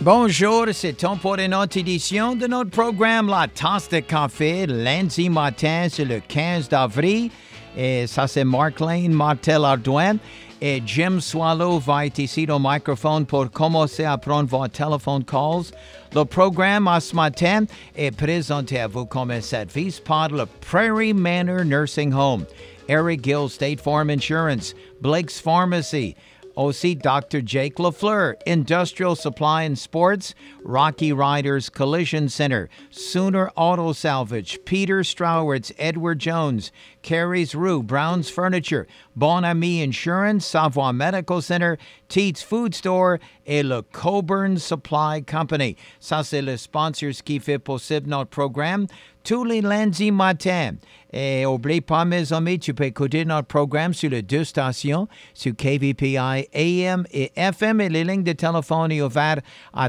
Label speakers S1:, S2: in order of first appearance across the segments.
S1: Bonjour, c'est temps pour une autre édition de notre programme La Tasse de Café. Lundi matin, c'est le 15 d'avril. Et ça, c'est Mark Lane, Martel Ardouin. Et Jim Swallow va être ici au microphone pour commencer à prendre vos téléphone calls. Le programme à ce matin est présenté à vous comme un service par le Prairie Manor Nursing Home, Eric Gill State Farm Insurance, Blake's Pharmacy, aussi Dr. Jake LaFleur, Industrial Supply and Sports, Rocky Riders Collision Center, Sooner Auto Salvage, Peter Strowert's Edward Jones, Carrie's Rue, Brown's Furniture, Bon Ami Insurance, Savoie Medical Center, Teats Food Store et le Coburn Supply Company. Ça, c'est le sponsor qui fait possible notre programme tous les lundis matins. Et n'oublie pas, mes amis, tu peux écouter notre programme sur les deux stations, sur KVPI AM et FM, et les lignes de téléphone sont ouvertes à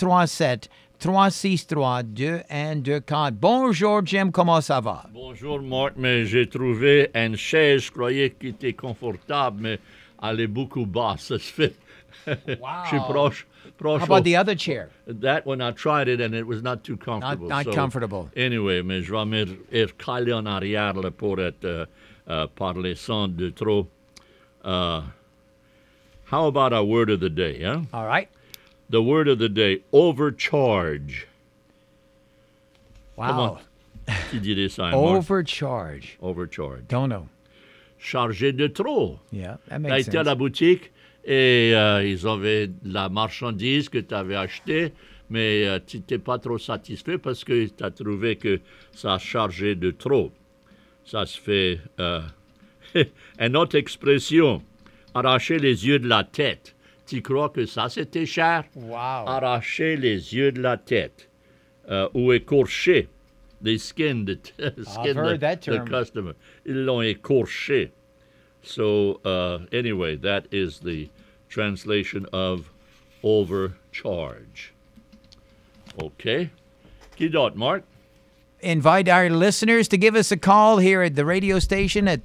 S1: 337-363-2124. Bonjour, Jim, comment ça va?
S2: Bonjour, Marc, mais j'ai trouvé une chaise, je croyais qu'elle était confortable, mais elle est beaucoup basse, ça se fait.
S1: Wow.
S2: Je suis proche.
S1: How about the other chair?
S2: That one, I tried it, and it was not too comfortable.
S1: Not comfortable.
S2: Anyway, mais je vais me recaler en arrière là, pour être parler sans de trop. How about our word of the day, huh?
S1: All right.
S2: The word of the day, overcharge.
S1: Wow.
S2: Comment tu dirais ça, Marc?
S1: Overcharge.
S2: Overcharge.
S1: Don't know.
S2: Chargé de trop.
S1: Yeah, that
S2: Tu as
S1: makes
S2: été à
S1: sense.
S2: la boutique et ils avaient de la marchandise que tu avais achetée, mais tu n'étais pas trop satisfait parce que tu as trouvé que ça chargeait de trop. Ça se fait... une autre expression, arracher les yeux de la tête. Tu crois que ça, c'était cher?
S1: Wow.
S2: Arracher les yeux de la tête. Ou écorcher. They skinned
S1: heard that
S2: the
S1: term.
S2: customer. Ils l'ont écorché. So, anyway, that is the translation of overcharge. Okay. Qui d'autre, Mark?
S1: Invite our listeners to give us a call here at the radio station at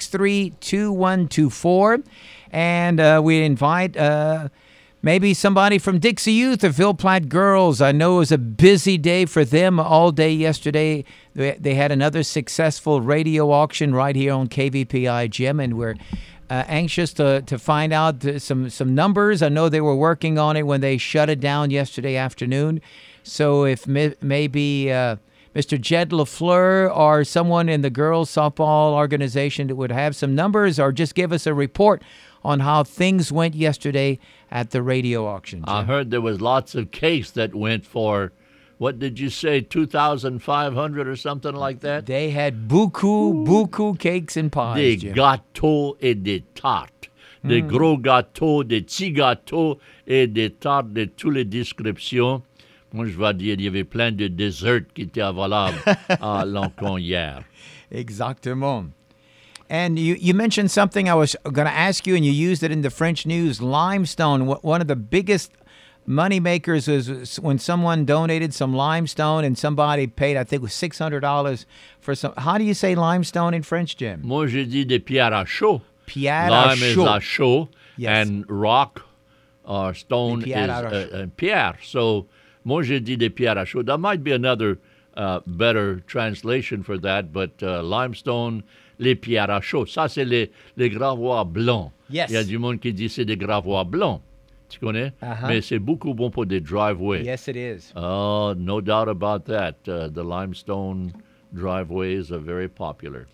S1: 363-2124. And we invite maybe somebody from Dixie Youth or Ville Platte Girls. I know it was a busy day for them all day yesterday. They had another successful radio auction right here on KVPI, Jim, and we're anxious to find out some numbers. I know they were working on it when they shut it down yesterday afternoon. So if maybe Mr. Jed LaFleur or someone in the girls softball organization that would have some numbers, or just give us a report on how things went yesterday at the radio auction.
S2: I
S1: Jim.
S2: heard there was lots of cakes that went for, what did you say, 2,500 or something like that?
S1: They had beaucoup cakes and pies,
S2: Des
S1: Jim.
S2: gâteaux et des tartes. Des gros gâteaux, des petits gâteaux et des tartes de toutes les descriptions. Moi, je vais dire, il y avait plein de desserts qui étaient avallables à Lancôme hier.
S1: Exactement. And you mentioned something I was going to ask you, and you used it in the French news, limestone. One of the biggest money makers was when someone donated some limestone and somebody paid, I think it was $600 for some. How do you say limestone in French, Jim?
S2: Moi, je dis des pierres à chaud.
S1: Pierre à
S2: Lime is
S1: chaud.
S2: à chaud,
S1: Yes.
S2: and rock or stone
S1: Des
S2: is
S1: pierres à chaud.
S2: pierre. So, moi, je dis des pierres à chaud. There might be another better translation for that, but limestone, les pierres à chaud. Ça, c'est les gravois blancs.
S1: Yes.
S2: Il y a du monde qui dit c'est des gravois blancs. Tu connais?
S1: Uh-huh.
S2: Mais c'est beaucoup bon pour des driveways.
S1: Yes, it is.
S2: Oh, no doubt about that. The limestone driveways are very popular.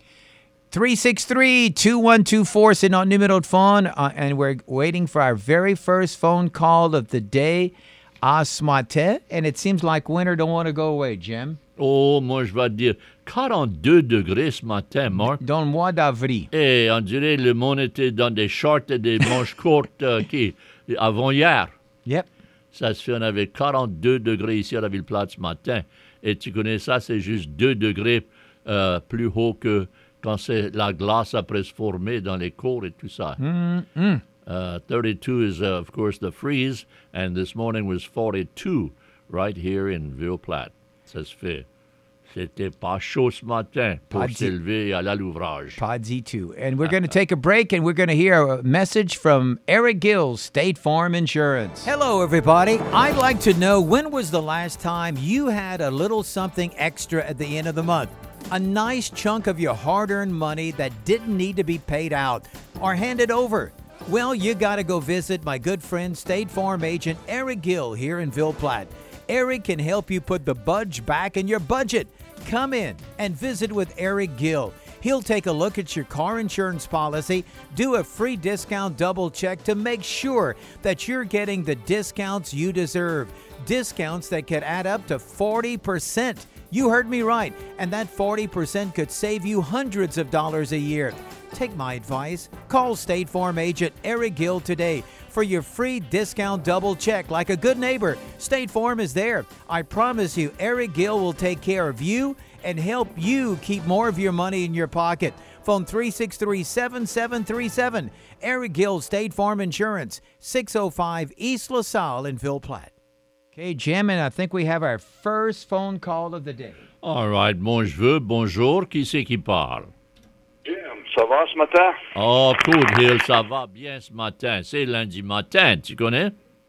S1: 363-2124, c'est notre numéro de phone, and we're waiting for our very first phone call of the day à ce matin, and it seems like winter don't want to go away, Jim.
S2: Oh, moi, je vais te dire 42 degrés ce matin, Marc.
S1: Dans le mois d'avril.
S2: Et on dirait le monde était dans des shorts et des manches courtes avant-hier.
S1: Yep.
S2: Ça se fait, on avait 42 degrés ici à la Ville-Plate ce matin. Et tu connais ça, c'est juste 2 degrés plus haut que quand c'est la glace après se former dans les cours et tout ça. 32 is, of course, the freeze, and this morning was 42 right here in Ville-Platte. Ça se fait. C'était pas chaud ce matin pour
S1: Pas du-
S2: s'élever à l'ouvrage.
S1: Pas du tout. And we're going to take a break and we're going to hear a message from Eric Gill, State Farm Insurance. Hello, everybody. I'd like to know, when was the last time you had a little something extra at the end of the month? A nice chunk of your hard-earned money that didn't need to be paid out or handed over. Well, you got to go visit my good friend, State Farm agent Eric Gill here in Ville Platte. Eric can help you put the budge back in your budget. Come in and visit with Eric Gill. He'll take a look at your car insurance policy, do a free discount double check to make sure that you're getting the discounts you deserve. Discounts that could add up to 40%. You heard me right. And that 40% could save you hundreds of dollars a year. Take my advice. Call State Farm agent Eric Gill today for your free discount double check. Like a good neighbor, State Farm is there. I promise you, Eric Gill will take care of you and help you keep more of your money in your pocket. Phone 363-7737. Eric Gill, State Farm Insurance, 605 East LaSalle in Ville Platte. Okay, Jim, and I think we have our first phone call of the day.
S2: All right, bonjour, qui c'est qui parle?
S3: Jim, ça va ce matin?
S2: Oh, cool, Hill, ça va bien ce matin. C'est lundi matin, tu connais?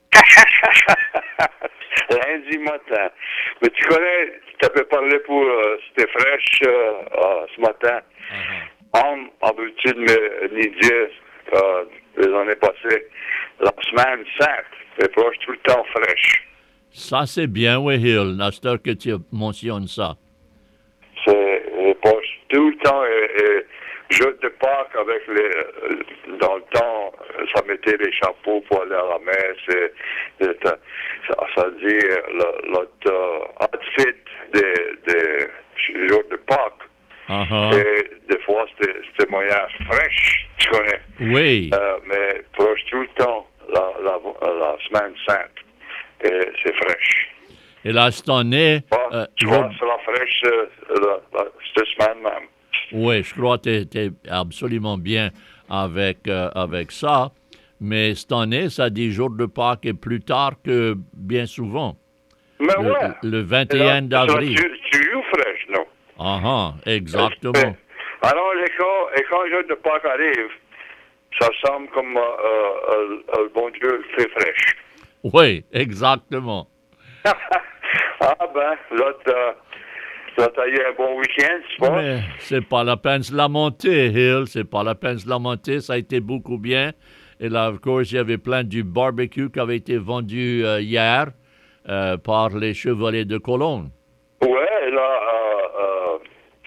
S3: Lundi matin. Mais tu connais, tu t'avais parlé pour C'était fraîche ce matin. On a l'habitude de me dire les années passées, la semaine sainte, est proche tout le temps fraîche.
S2: Ça, c'est bien, oui, Hill, la star que tu mentionnes ça.
S3: C'est proche tout le temps. Jeu de Pâques avec dans le temps, ça mettait les chapeaux pour aller à la messe. Ça dit l'autre outfit des jours de Pâques. Et des fois, c'était moyen fraîche, tu connais.
S2: Oui.
S3: Mais proche tout le temps, la semaine sainte, et c'est fraîche.
S2: Et là, cette année...
S3: tu vois, c'est la fraîche cette semaine même.
S2: Oui, je crois que tu es absolument bien avec ça. Mais cette année, ça dit jour de Pâques et plus tard que bien souvent.
S3: Mais ouais.
S2: Le 21 d'avril.
S3: Tu joues fraîche, non?
S2: Exactement.
S3: Alors, quand le jour de Pâques arrive, ça semble comme le bon Dieu fait fraîche.
S2: Oui, exactement.
S3: Ah ben, l'autre... Ça t'a eu un bon week-end, je pense.
S2: Mais c'est pas la peine de se lamenter, Hill. C'est pas la peine de se lamenter. Ça a été beaucoup bien. Et là, of course, il y avait plein du barbecue qui avait été vendu hier par les Chevalets de Cologne.
S3: Ouais, là,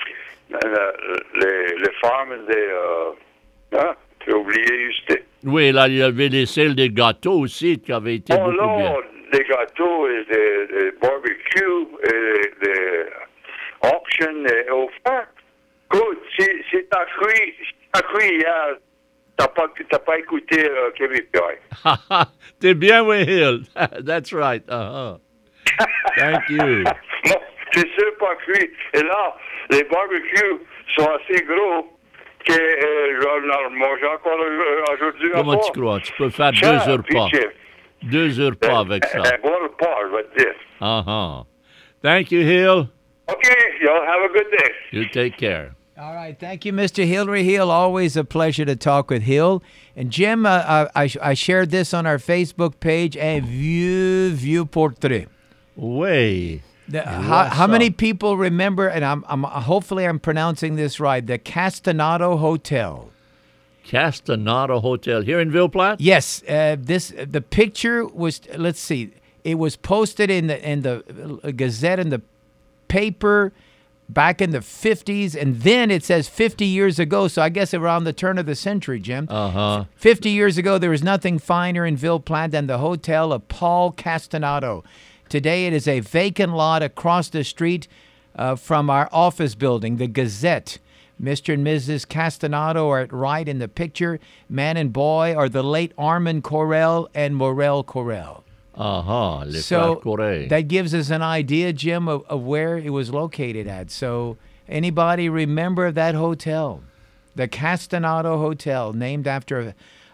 S3: les femmes des... tu as oublié juste.
S2: Oui, là, il y avait les selles des gâteaux aussi qui avaient été beaucoup bien.
S3: Des gâteaux et des barbecues et des... Auction et offert. Écoute, si t'as cru hier, t'as pas écouté Kevin Pierre.
S2: T'es bien, oui, Hill. That's right. Thank you.
S3: Non, c'est sûr pas cuit. Et là, les barbecues sont assez gros que j'en mange encore aujourd'hui.
S2: Comment tu crois? Tu peux faire 2 heures pas. 2 heures pas avec ça.
S3: Un bon repas, je vais te dire.
S2: Thank you, Hill.
S3: Okay, y'all have a good day.
S2: You take care.
S1: All right. Thank you, Mr. Hillary Hill. Always a pleasure to talk with Hill. And Jim, I shared this on our Facebook page, un vieux portrait.
S2: Oui.
S1: How many people remember, and hopefully I'm pronouncing this right, the Castanado Hotel?
S2: Castanado Hotel here in Ville Platte?
S1: Yes. The picture was, let's see, it was posted in the Gazette, in the paper back in the 50s, and then it says 50 years ago, so I guess around the turn of the century, Jim. 50 years ago, there was nothing finer in Ville Platte than the hotel of Paul Castanado. Today, it is a vacant lot across the street from our office building, the Gazette. Mr. and Mrs. Castanado are right in the picture. Man and boy are the late Armand Correll and Morel Correll.
S2: Les frères Correll.
S1: That gives us an idea, Jim, of where it was located at. So anybody remember that hotel? The Castanado Hotel, named after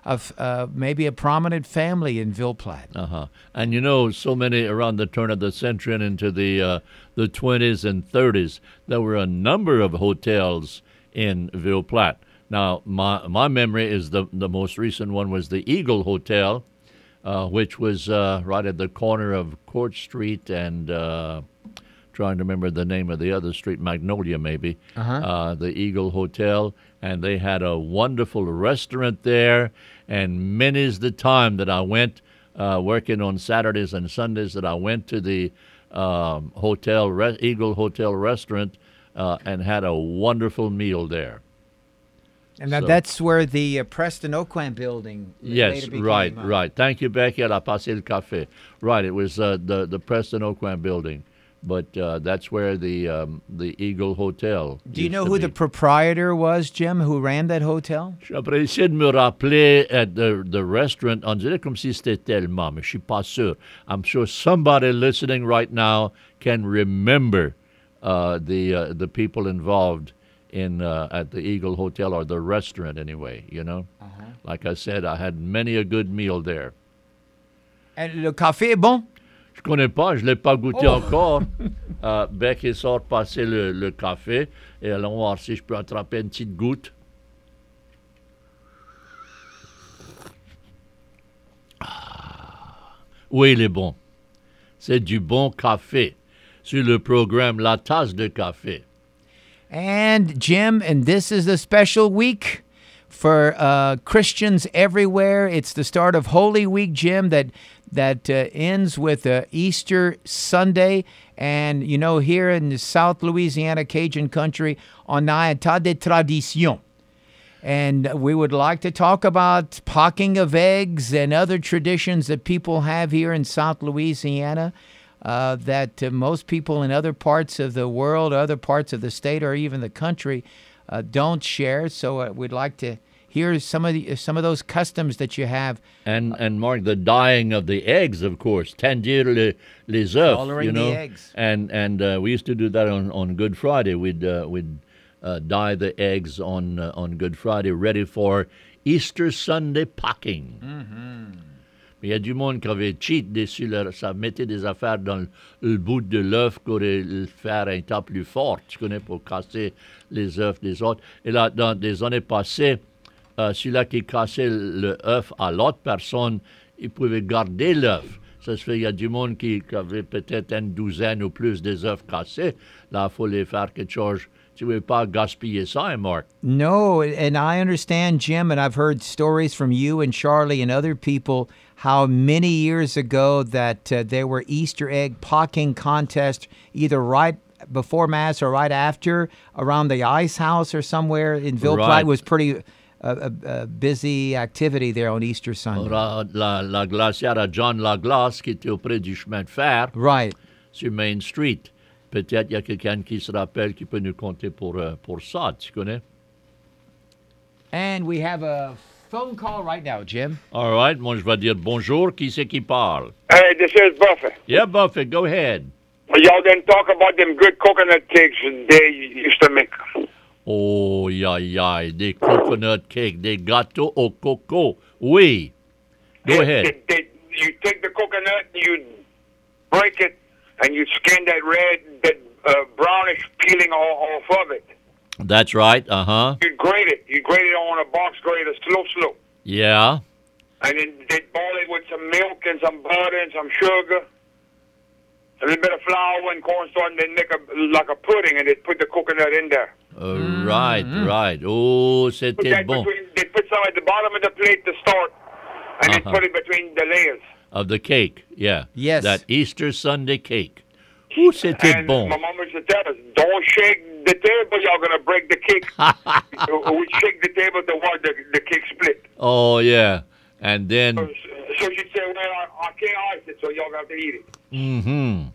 S1: of maybe a prominent family in Ville Platte.
S2: Uh-huh. And you know, so many around the turn of the century and into the 20s and 30s, there were a number of hotels in Ville Platte. Now, my memory is the most recent one was the Eagle Hotel, which was right at the corner of Court Street and trying to remember the name of the other street, Magnolia maybe, the Eagle Hotel. And they had a wonderful restaurant there. And many's the time that I went working on Saturdays and Sundays that I went to the Eagle Hotel restaurant and had a wonderful meal there.
S1: And that's where the Preston Oakland building
S2: yes,
S1: later
S2: right,
S1: became,
S2: right. Thank you, Becky. Elle a passé le café. Right, it was the Preston Oakland building. But that's where the Eagle Hotel.
S1: Do you know who the proprietor was, Jim, who ran that hotel?
S2: J'aimerais essayer de me rappeler at the restaurant. On dirait comme si c'était tellement, mais je suis pas sûr. I'm sure somebody listening right now can remember the people involved in at the Eagle Hotel or the restaurant anyway. You know, like I said, I had many a good meal there.
S1: And le café est bon?
S2: Je connais pas, je l'ai pas goûté encore. Becky sort passer le café et allons voir si je peux attraper une petite goutte. Oui, il est bon. C'est du bon café sur le programme La Tasse de Café.
S1: And Jim, and this is a special week for Christians everywhere. It's the start of Holy Week, Jim, that ends with Easter Sunday. And, you know, here in the South Louisiana Cajun country, on a un tas de tradition. And we would like to talk about pocking of eggs and other traditions that people have here in South Louisiana that most people in other parts of the world, other parts of the state, or even the country don't share. So we'd like to hear some of those customs that you have.
S2: And Mark, the dyeing of the eggs, of course, tendir les œufs,
S1: Coloring
S2: you know.
S1: the eggs.
S2: And we used to do that on Good Friday. We'd dye the eggs on Good Friday, ready for Easter Sunday packing.
S1: Mm-hmm.
S2: Mais il y a du monde qui avait cheat dessus, ça mettait des affaires dans le bout de l'œuf pour le faire un temps plus fort, tu connais, pour casser les œufs des autres. Et là, dans des années passées, celui-là qui cassait l'œuf à l'autre personne, il pouvait garder l'œuf. Ça se fait, il y a du monde qui avait peut-être une douzaine ou plus des œufs cassés. Là, il faut les faire quelque chose. Tu ne veux pas gaspiller ça, hein, Mark?
S1: No, and I understand, Jim, and I've heard stories from you and Charlie and other people how many years ago that there were Easter egg pocking contests either right before Mass or right after around the Ice House or somewhere in Ville Platte. It was pretty busy activity there on Easter Sunday.
S2: La glacière à John Laglace qui était auprès du chemin de fer.
S1: Right.
S2: Sur Main Street. Peut-être il y a quelqu'un qui se rappelle qui peut nous compter pour ça, tu connais?
S1: And we have a phone call right now, Jim.
S2: All right, moi je vais dire bonjour. Qui c'est qui parle?
S3: Hey, this is Buffett.
S2: Yeah, Buffett, go ahead.
S3: Y'all didn't talk about them good coconut cakes they used to make.
S2: Oh, des coconut cakes, des gâteaux au coco. Oui. Go ahead.
S3: You take the coconut, you break it, and you skin that brownish peeling off of it.
S2: That's right, uh-huh.
S3: You grate it. You grate it on a box grater, slow.
S2: Yeah.
S3: And then they boil it with some milk and some butter and some sugar, a little bit of flour and cornstarch, and they make like a pudding, and they put the coconut in there.
S2: Right. Oh, c'était bon.
S3: They put some at the bottom of the plate to start, and then put it between the layers.
S2: Of the cake, yeah.
S1: Yes.
S2: That Easter Sunday cake. Ooh, c'était bon.
S3: My mom used to tell us, don't shake the table, y'all going to break the cake. We shake the table to watch the cake split.
S2: Oh, yeah. And then...
S3: So she'd say, well, I can't ice it, so y'all got to eat it.
S2: Mm-hmm.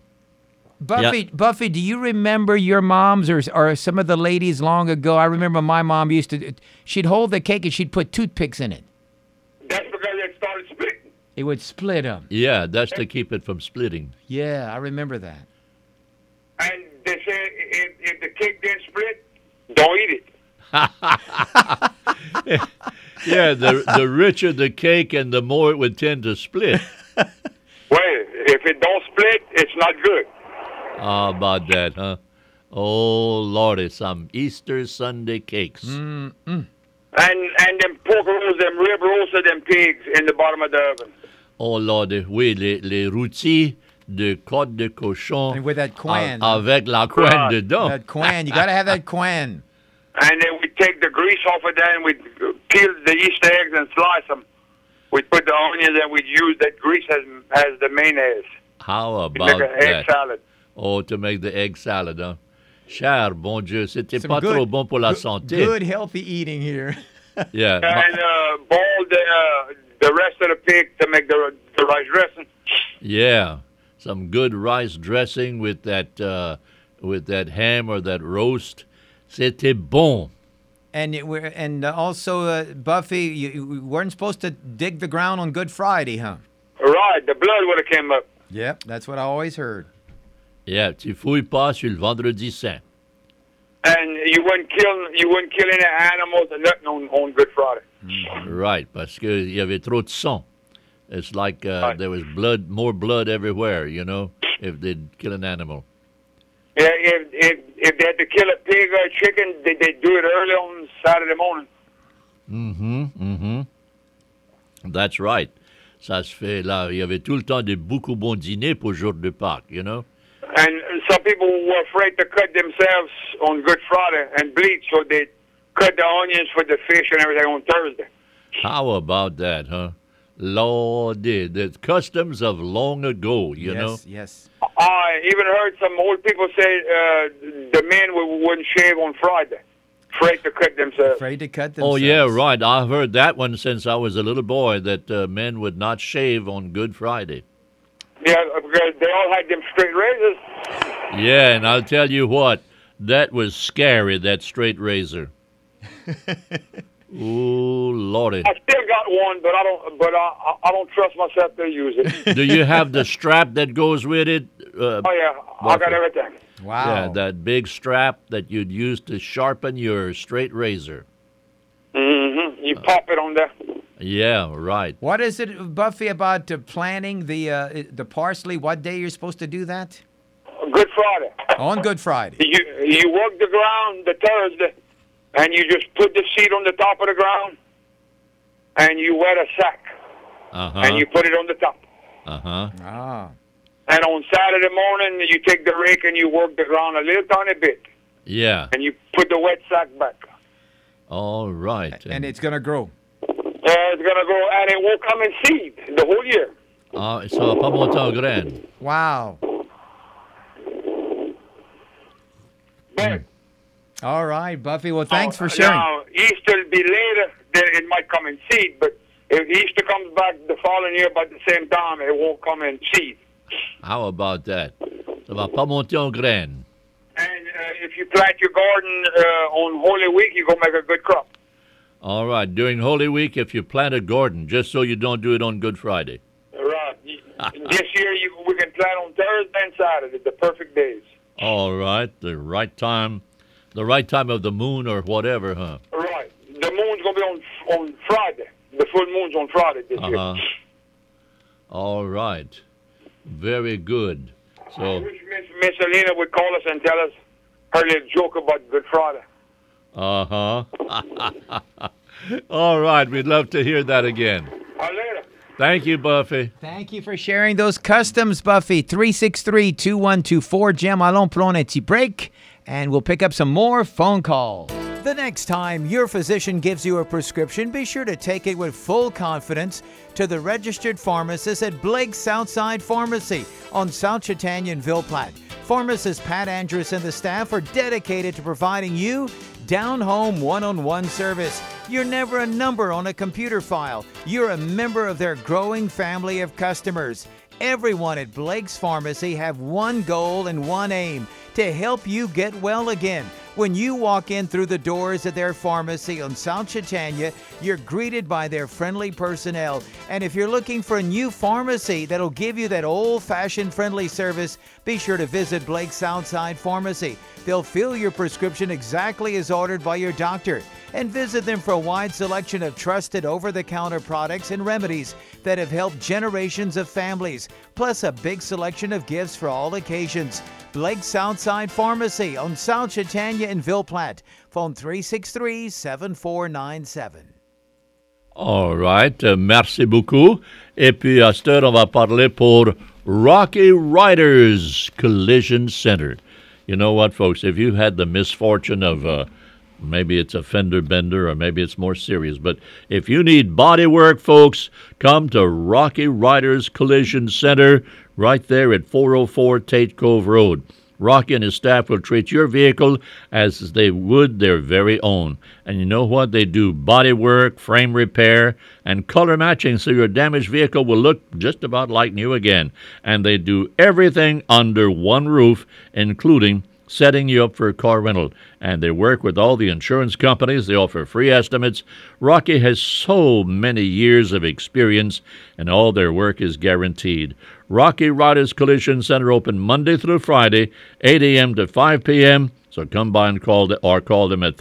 S1: Buffy, do you remember your moms or some of the ladies long ago? I remember my mom she'd hold the cake and she'd put toothpicks in it.
S3: That's because it started splitting.
S1: It would split them.
S2: Yeah, that's to keep it from splitting.
S1: Yeah, I remember that.
S3: And they said if the cake didn't split, don't eat
S2: Yeah, the richer the cake and the more it would tend to split.
S3: Well, if it don't split, it's not good.
S2: How about that, huh? Oh, Lordy, some Easter Sunday cakes.
S3: And them pork rolls, them rib rolls of them pigs in the bottom of the oven.
S2: Oh, Lordy, oui, les rôtis de côte de cochon
S1: And with that quen.
S2: avec la couenne dedans.
S1: That quen. You got to have that quen.
S3: And then we take the grease off of that and we peel the Easter eggs and slice them. We put the onions and we use that grease as the mayonnaise.
S2: How
S3: We make
S2: about
S3: an egg
S2: that?
S3: salad.
S2: Oh, to make the egg salad, huh? Cher, bon Dieu, c'était
S1: Some
S2: pas
S1: good-
S2: trop bon pour la santé.
S1: Good, healthy eating here.
S2: Yeah.
S3: And boil the rest of the pig to make the rice dressing.
S2: Yeah, some good rice dressing with that ham or that roast. C'était bon.
S1: And also, Buffy, you weren't supposed to dig the ground on Good Friday, huh?
S3: Right, the blood would have came up.
S1: Yep, that's what I always heard.
S2: Yeah, tu fouilles pas sur le vendredi saint.
S3: And you wouldn't kill any animals or nothing on Good Friday.
S2: Right, parce que il y avait trop de sang. It's like there was more blood everywhere, you know, if they'd kill an animal.
S3: Yeah, if they had to kill a pig or a chicken, they do it early on Saturday morning.
S2: That's right. Ça se fait là. Il y avait tout le temps de beaucoup bons dîners pour jour de Pâques, you know.
S3: And some people were afraid to cut themselves on Good Friday and bleed, so they cut the onions for the fish and everything on Thursday.
S2: How about that, huh? Lordy, the customs of long ago, you know.
S1: Yes.
S3: I even heard some old people say the men wouldn't shave on Friday, afraid to cut themselves.
S1: Afraid to cut themselves.
S2: Oh, yeah, right. I've heard that one since I was a little boy, that men would not shave on Good Friday.
S3: Yeah, because they all had them straight razors.
S2: Yeah, and I'll tell you what, that was scary, that straight razor. Ooh, Lordy.
S3: I still got one, but I don't trust myself to use it.
S2: Do you have the strap that goes with it?
S3: Oh yeah, I got everything.
S1: Wow.
S2: Yeah, that big strap that you'd use to sharpen your straight razor.
S3: You pop it on there.
S2: Yeah, right.
S1: What is it, Buffy, about planting the parsley? What day you're supposed to do that?
S3: Good Friday.
S1: On Good Friday.
S3: You work the ground the Thursday, and you just put the seed on the top of the ground, and you wet a sack, and you put it on the top.
S1: Ah.
S3: And on Saturday morning, you take the rake and you work the ground a little tiny bit,
S2: Yeah.
S3: and you put the wet sack back.
S2: All right.
S1: And it's going to grow.
S3: It's going to grow, and it won't come in seed the whole year.
S2: Ça va pas monter en graines.
S1: Wow.
S3: But
S1: All right, Buffy. Well, thanks for sharing.
S3: Now, Easter will be later, then it might come in seed, but if Easter comes back the following year about the same time, it won't come in seed.
S2: How about that? Ça va pas monter en graines.
S3: And if you plant your garden on Holy Week, you're going to make a good crop.
S2: All right. During Holy Week, if you plant a garden, just so you don't do it on Good Friday.
S3: Right. This year, we can plant on Thursday and Saturday, the perfect days.
S2: All right. The right time of the moon or whatever, huh?
S3: Right. The moon's going to be on Friday. The full moon's on Friday this year.
S2: All right. Very good.
S3: I
S2: So,
S3: wish Miss Alina would call us and tell us her little joke about Good Friday.
S2: All right. We'd love to hear that again.
S3: Later.
S2: Thank you, Buffy.
S1: Thank you for sharing those customs, Buffy. 363-2124. Jim, allons prendre un petit break, and we'll pick up some more phone calls. The next time your physician gives you a prescription, be sure to take it with full confidence to the registered pharmacist at Blake's Southside Pharmacy on South Chautauqua and Ville Platte. Pharmacist Pat Andrews and the staff are dedicated to providing you down-home one-on-one service. You're never a number on a computer file. You're a member of their growing family of customers. Everyone at Blake's Pharmacy have one goal and one aim: to help you get well again. When you walk in through the doors of their pharmacy on South Chaitanya, you're greeted by their friendly personnel. And if you're looking for a new pharmacy that'll give you that old-fashioned friendly service, be sure to visit Blake's Southside Pharmacy. They'll fill your prescription exactly as ordered by your doctor. And visit them for a wide selection of trusted over-the-counter products and remedies that have helped generations of families, plus a big selection of gifts for all occasions. Blake's Southside Pharmacy on South Chaitanya in Ville Platte. Phone 363-7497.
S2: All right, merci beaucoup. Et puis, à cette heure, on va parler pour Rocky Riders Collision Center. You know what, folks? If you had the misfortune of maybe it's a fender bender or maybe it's more serious, but if you need body work, folks, come to Rocky Riders Collision Center right there at 404 Tate Cove Road. Rocky and his staff will treat your vehicle as they would their very own. And you know what? They do body work, frame repair, and color matching so your damaged vehicle will look just about like new again. And they do everything under one roof, including setting you up for a car rental. And they work with all the insurance companies. They offer free estimates. Rocky has so many years of experience, and all their work is guaranteed. Rocky Riders Collision Center open Monday through Friday, 8 a.m. to 5 p.m. So come by and call them at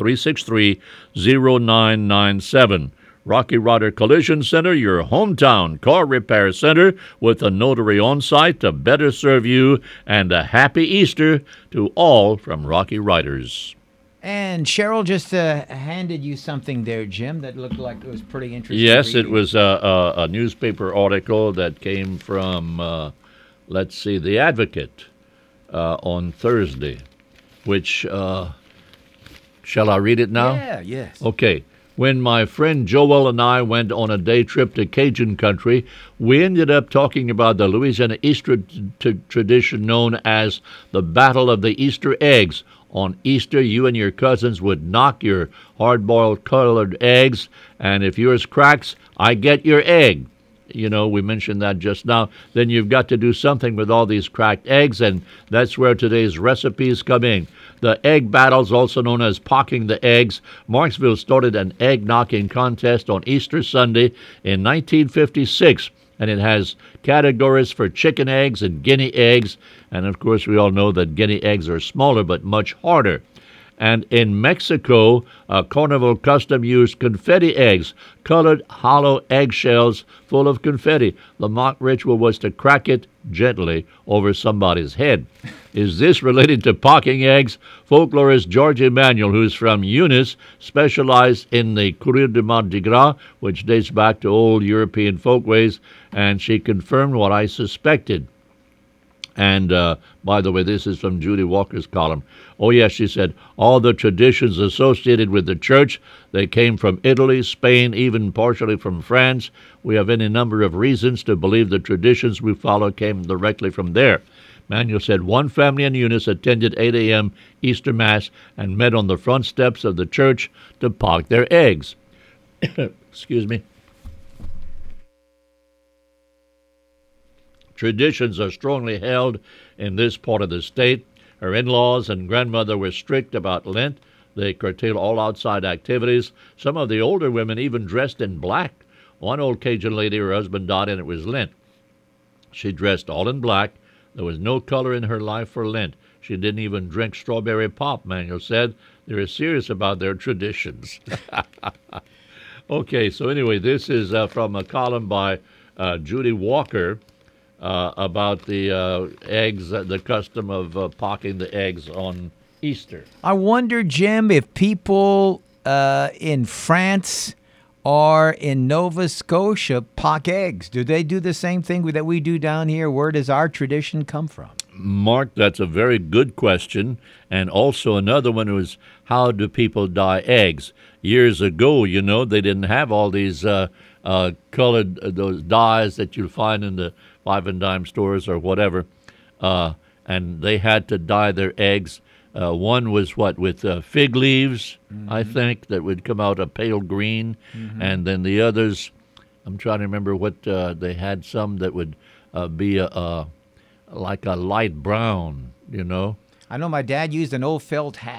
S2: 363-0997. Rocky Rider Collision Center, your hometown car repair center, with a notary on site to better serve you, and a happy Easter to all from Rocky Riders.
S1: And Cheryl just handed you something there, Jim, that looked like it was pretty interesting.
S2: Yes, it was a newspaper article that came from, The Advocate on Thursday, which, shall I read it now?
S1: Yeah, yes.
S2: Okay. When my friend Joel and I went on a day trip to Cajun country, we ended up talking about the Louisiana Easter tradition known as the Battle of the Easter Eggs. On Easter, you and your cousins would knock your hard-boiled colored eggs, and if yours cracks, I get your egg. You know, we mentioned that just now. Then you've got to do something with all these cracked eggs, and that's where today's recipes come in. The egg battles, also known as pocking the eggs. Marksville started an egg-knocking contest on Easter Sunday in 1956, and it has categories for chicken eggs and guinea eggs. And, of course, we all know that guinea eggs are smaller but much harder. And in Mexico, a carnival custom used confetti eggs, colored hollow eggshells full of confetti. The mock ritual was to crack it gently over somebody's head. Is this related to pocking eggs? Folklorist George Emanuel, who's from Eunice, specialized in the Courir de Mardi Gras, which dates back to old European folkways, and she confirmed what I suspected. And, by the way, this is from Judy Walker's column. Oh, yes, she said, all the traditions associated with the church, they came from Italy, Spain, even partially from France. We have any number of reasons to believe the traditions we follow came directly from there. Manuel said one family in Eunice attended 8 a.m. Easter Mass and met on the front steps of the church to pock their eggs. Excuse me. Traditions are strongly held in this part of the state. Her in-laws and grandmother were strict about Lent. They curtailed all outside activities. Some of the older women even dressed in black. One old Cajun lady, her husband died, and it was Lent. She dressed all in black. There was no color in her life for Lent. She didn't even drink strawberry pop, Manuel said. They're serious about their traditions. Okay, so anyway, this is from a column by Judy Walker, about the eggs, the custom of pocking the eggs on Easter.
S1: I wonder, Jim, if people in France or in Nova Scotia pock eggs. Do they do the same thing that we do down here? Where does our tradition come from?
S2: Mark, that's a very good question. And also another one was, how do people dye eggs? Years ago, you know, they didn't have all these colored those dyes that you find in the 5 and dime stores or whatever, and they had to dye their eggs. One was with fig leaves, I think, that would come out a pale green, and then the others, I'm trying to remember what they had. Some that would be like a light brown, you know.
S1: I know my dad used an old felt hat.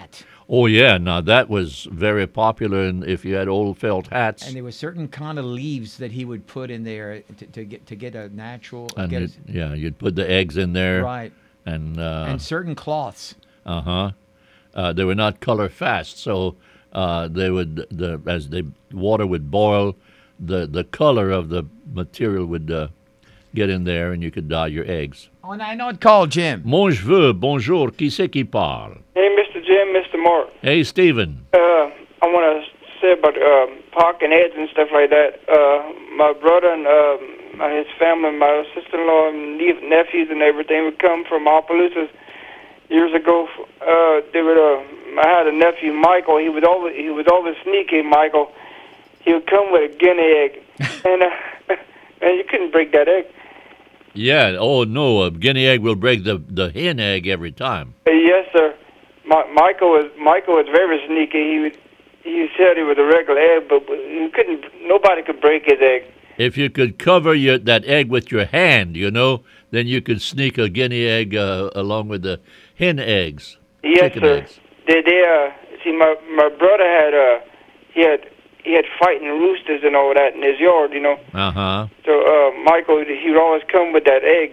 S2: Oh, yeah. Now, that was very popular if you had old felt hats.
S1: And there were certain kind of leaves that he would put in there to get a natural.
S2: And you'd put the eggs in there.
S1: Right.
S2: And
S1: certain cloths.
S2: They were not color fast, so they would as the water would boil, the color of the material would get in there, and you could dye your eggs.
S1: On un autre call, Jim.
S2: Mon cheveu, bonjour, qui c'est qui parle?
S4: Hey, Mr. Jim, Mr. Mark.
S2: Hey, Stephen.
S4: I want to say about parking heads and stuff like that. My brother and his family, my sister-in-law and nephews and everything would come from Opelousas years ago. I had a nephew, Michael. He was always sneaky, Michael. He would come with a guinea egg, and you couldn't break that egg.
S2: Yeah. Oh no, a guinea egg will break the hen egg every time.
S4: Yes, sir. Michael was very sneaky. He said he was a regular egg, but nobody could break his egg.
S2: If you could cover that egg with your hand, then you could sneak a guinea egg along with the hen eggs.
S4: Yes,
S2: chicken
S4: sir.
S2: Eggs.
S4: See, my brother he had fighting roosters and all that in his yard, So Michael, he would always come with that egg,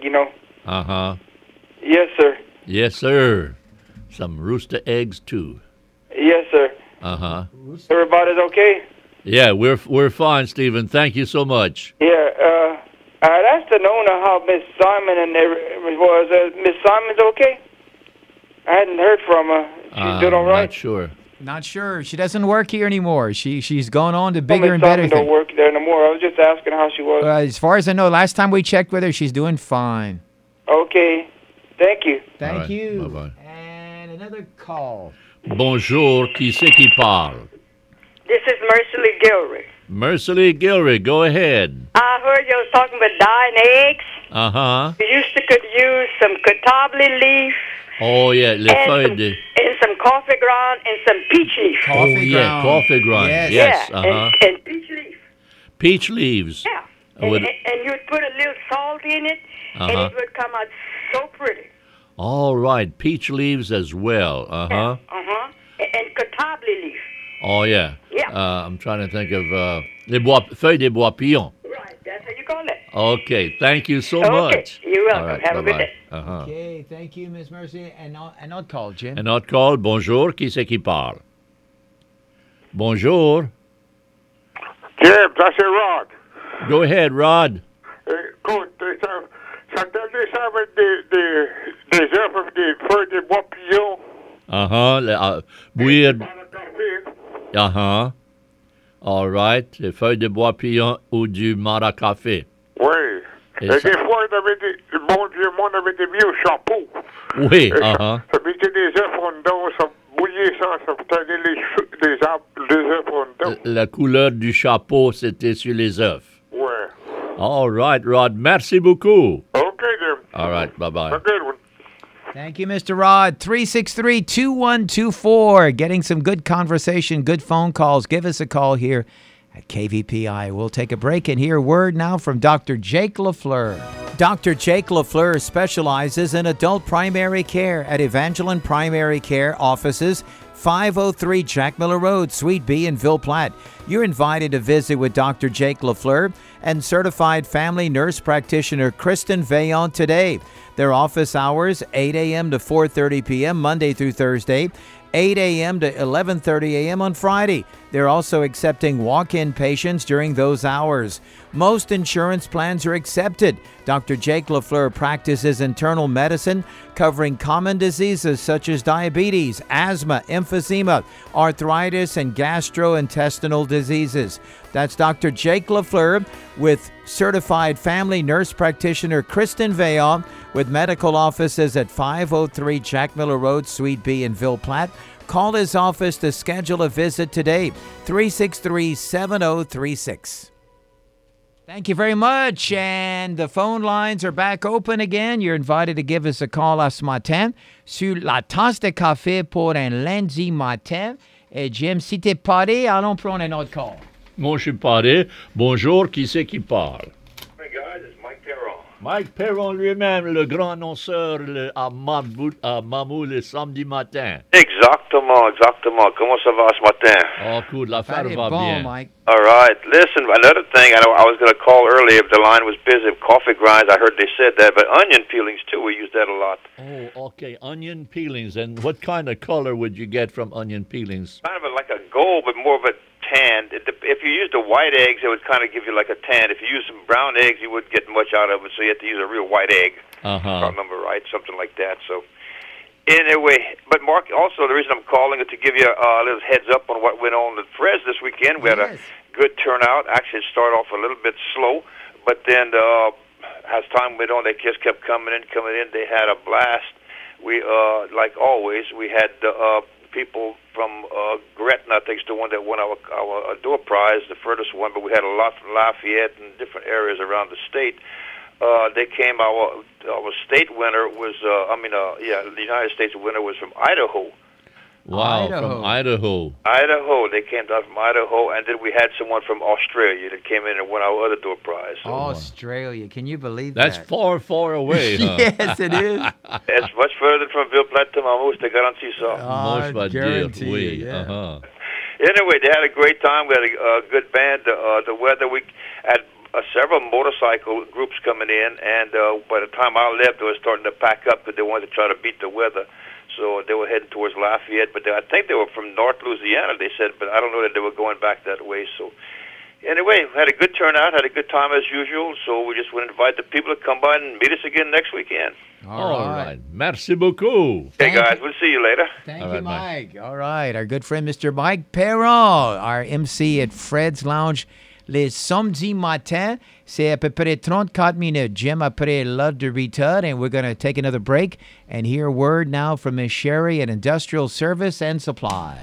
S4: Yes, sir.
S2: Yes, sir. Some rooster eggs too.
S4: Yes, sir. Everybody's okay?
S2: Yeah, we're fine, Stephen. Thank you so much.
S4: Yeah. I'd asked the owner how Miss Simon was. Miss Simon's okay? I hadn't heard from her. She's doing all right?
S2: Not sure.
S1: Not sure. She doesn't work here anymore. She's going on to bigger and better
S4: things.
S1: things.
S4: Don't work there no more. I was just asking how she was.
S1: As far as I know, last time we checked with her, she's doing fine.
S4: Okay. Thank you.
S1: Thank
S2: right.
S1: you.
S2: Bye-bye.
S1: And another call.
S2: Bonjour, qui c'est qui parle?
S5: This is Mercily Gilry.
S2: Mercily Gilry, go ahead.
S5: I heard you was talking about dyeing eggs. You could use some catawba leaf.
S2: Oh, yeah, les feuilles de...
S5: And some coffee ground and some peach leaf.
S1: Coffee ground.
S2: Coffee ground. Yes.
S5: And peach leaf.
S2: Peach leaves.
S5: Yeah. And you would put a little salt in it, and it would come out so pretty.
S2: All right, peach leaves as well.
S5: And catawba leaf.
S2: Oh, yeah.
S5: Yeah.
S2: I'm trying to think of feuilles des bois pillons.
S5: Right, that's how you call it.
S2: Okay, thank you so
S5: Okay,
S2: much.
S5: you're welcome.
S2: All right,
S5: Have a good day.
S1: Okay, thank you, Miss Mercy. And another call, Jim.
S2: Un autre call, bonjour, qui c'est qui parle? Bonjour.
S3: Jim, that's Rod.
S2: Go ahead, Rod.
S3: Écoute, ça te donne ça avec des œufs, des feuilles de bois pillons.
S2: Bouillir.
S3: Dans le café.
S2: All right, les feuilles de bois pillon ou du marc à café.
S3: Oui.
S2: Et
S3: Et
S2: ça-
S3: des fois, le monde avait des vieux chapeaux.
S2: Oui,
S3: Et ça mettait des œufs fondants, ça bouillait ça tenait les œufs fondants.
S2: La couleur du chapeau, c'était sur les œufs.
S3: Ouais.
S2: All right, Rod, merci beaucoup.
S3: Okay, Jim.
S2: All right, bye-bye.
S3: A good one.
S1: Thank you, Mr. Rod. 363-2124. Getting some good conversation, good phone calls. Give us a call here at KVPI. We'll take a break and hear a word now from Dr. Jake LaFleur. Dr. Jake LaFleur specializes in adult primary care at Evangeline Primary Care offices, 503 Jack Miller Road, Suite B in Ville Platte. You're invited to visit with Dr. Jake LaFleur and certified family nurse practitioner Kristen Veillon today. Their office hours, 8 a.m. to 4:30 p.m. Monday through Thursday, 8 a.m. to 11:30 a.m. on Friday. They're also accepting walk-in patients during those hours. Most insurance plans are accepted. Dr. Jake LaFleur practices internal medicine, covering common diseases such as diabetes, asthma, emphysema, arthritis, and gastrointestinal diseases. That's Dr. Jake LaFleur with certified family nurse practitioner Kristen Veillon with medical offices at 503 Jack Miller Road, Suite B in Ville Platte. Call his office to schedule a visit today, 363-7036. Thank you very much. And the phone lines are back open again. You're invited to give us a call à ce matin sur la tasse de café pour un lundi matin. Et Jim, si t'es paré, allons prendre un autre call.
S2: Moi, je suis paré. Bonjour, qui c'est qui parle?
S3: Hey guys, it's Mike Terrell.
S2: Mike Perron lui-même, le grand annonceur à Mamou le samedi matin.
S6: Exactement. Comment ça va ce matin?
S2: Oh, cool, l'affaire va
S1: bon,
S2: bien.
S1: Mike.
S6: All right. Listen, another thing, I know I was going to call earlier if the line was busy. Coffee grinds, I heard they said that, but onion peelings too, we use that a lot.
S2: Oh, okay, onion peelings. And what kind of color would you get from onion peelings?
S6: Kind of like a gold, but more of a tan. If you used the white eggs, it would kind of give you like a tan. If you used some brown eggs, you wouldn't get much out of it, so you have to use a real white egg. If I remember right, something like that. So anyway, but Mark, also the reason I'm calling is to give you a little heads up on what went on at Fred's this weekend. We had a good turnout. Actually, it started off a little bit slow, but then as time went on, they just kept coming in. They had a blast. We, like always, we had people from Gretna, I think, is the one that won our door prize, the furthest one, but we had a lot from Lafayette and different areas around the state. They came. Our state winner was, the United States winner was from Idaho.
S2: Wow, from Idaho.
S6: Idaho. They came down from Idaho, and then we had someone from Australia that came in and won our other door prize. So.
S1: Australia. Can you believe that?
S2: That's far, far away, huh?
S1: Yes, it is.
S6: It's much further from Ville Platte, Mamou, te garantis ça.
S2: Moi, je vais dire, oui.
S1: Yeah.
S6: Anyway, they had a great time. We had a good band. The weather, we had several motorcycle groups coming in, and by the time I left, they were starting to pack up because they wanted to try to beat the weather. So they were heading towards Lafayette, but I think they were from North Louisiana, they said, but I don't know that they were going back that way. So anyway, had a good turnout, had a good time as usual, so we just want to invite the people to come by and meet us again next weekend.
S2: All right. Merci beaucoup.
S6: Hey, guys, we'll see you later.
S1: Thank you, Mike. All right, our good friend, Mr. Mike Perron, our MC at Fred's Lounge, les samedis matins. C'est à peu près 34 minutes, Jim, après l'heure de 8 heures, and we're going to take another break and hear a word now from Miss Sherry at Industrial Service and Supply.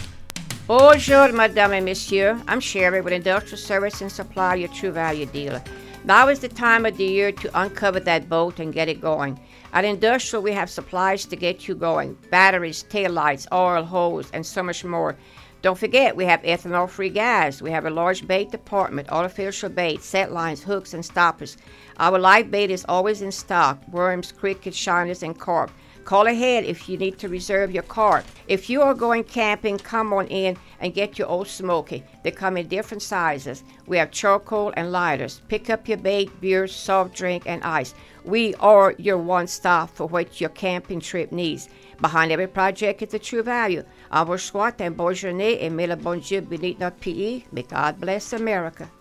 S7: Bonjour, Madame et Monsieur. I'm Sherry with Industrial Service and Supply, your True Value dealer. Now is the time of the year to uncover that boat and get it going. At Industrial, we have supplies to get you going. Batteries, taillights, oil, hose, and so much more. Don't forget, we have ethanol-free gas. We have a large bait department, artificial bait, set lines, hooks, and stoppers. Our live bait is always in stock, worms, crickets, shiners, and carp. Call ahead if you need to reserve your carp. If you are going camping, come on in and get your Old Smoky. They come in different sizes. We have charcoal and lighters. Pick up your bait, beer, soft drink, and ice. We are your one-stop for what your camping trip needs. Behind every project is the True Value. Envoie soit un bon journée et may le bon Dieu bénisse notre pays. May God bless America.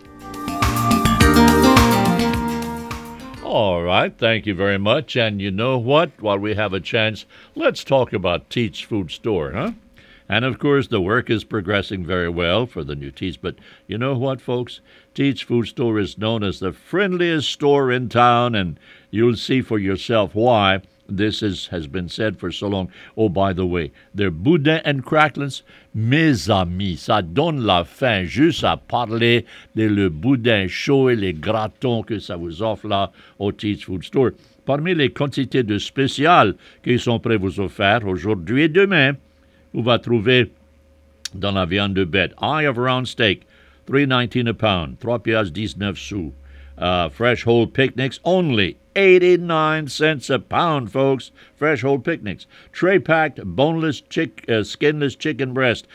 S2: All right, thank you very much. And you know what? While we have a chance, let's talk about Teats Food Store, huh? And, of course, the work is progressing very well for the new Teats. But you know what, folks? Teats Food Store is known as the friendliest store in town, and you'll see for yourself why. This has been said for so long. Oh, by the way, their boudin and cracklins, mes amis, ça donne la faim juste à parler de le boudin chaud et les gratons que ça vous offre là au Teats Food Store. Parmi les quantités de spéciales qu'ils sont prêts à vous offrir aujourd'hui et demain, vous va trouver dans la viande de bête, eye of round steak, $3.19 a pound, 3 piastres 19 sous. Fresh whole picnics, only 89 cents a pound, folks. Fresh whole picnics. Tray-packed, boneless, skinless chicken breast,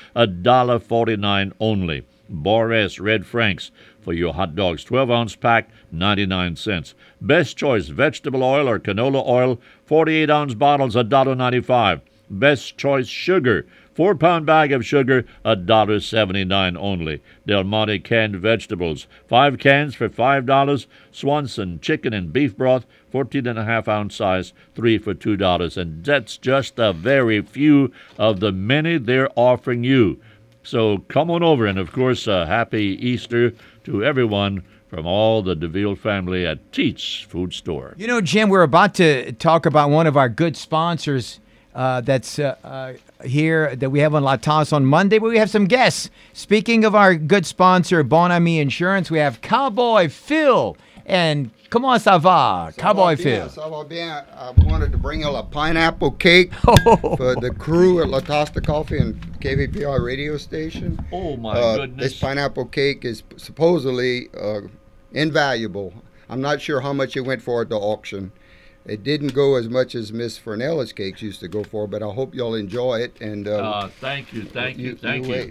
S2: $1.49 only. Boris Red Franks for your hot dogs, 12-ounce pack, 99 cents. Best choice, vegetable oil or canola oil, 48-ounce bottles, $1.95. Best choice sugar, 4-pound bag of sugar, $1.79 only. Del Monte canned vegetables, 5 cans for $5. Swanson chicken and beef broth, 14.5-ounce size, 3 for $2. And that's just a very few of the many they're offering you. So come on over, and of course, happy Easter to everyone from all the DeVille family at Teats Food Store.
S1: You know, Jim, we're about to talk about one of our good sponsors that's here that we have on La Tasse on Monday, but we have some guests. Speaking of our good sponsor, Bon Ami Insurance, we have Cowboy Phil. And comment ça va, Cowboy Phil?
S8: Ça va bien. I wanted to bring you a pineapple cake for the crew at La Tasse Coffee and KVPR radio station.
S2: Oh, my goodness.
S8: This pineapple cake is supposedly invaluable. I'm not sure how much it went for at the auction. It didn't go as much as Miss Fernella's cakes used to go for, but I hope y'all enjoy it. And
S2: thank you.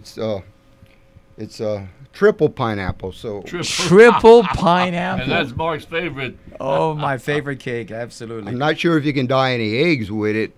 S8: It's triple pineapple. So
S1: triple pineapple.
S2: And that's Mark's favorite.
S1: Oh, my favorite cake, absolutely.
S8: I'm not sure if you can dye any eggs with it.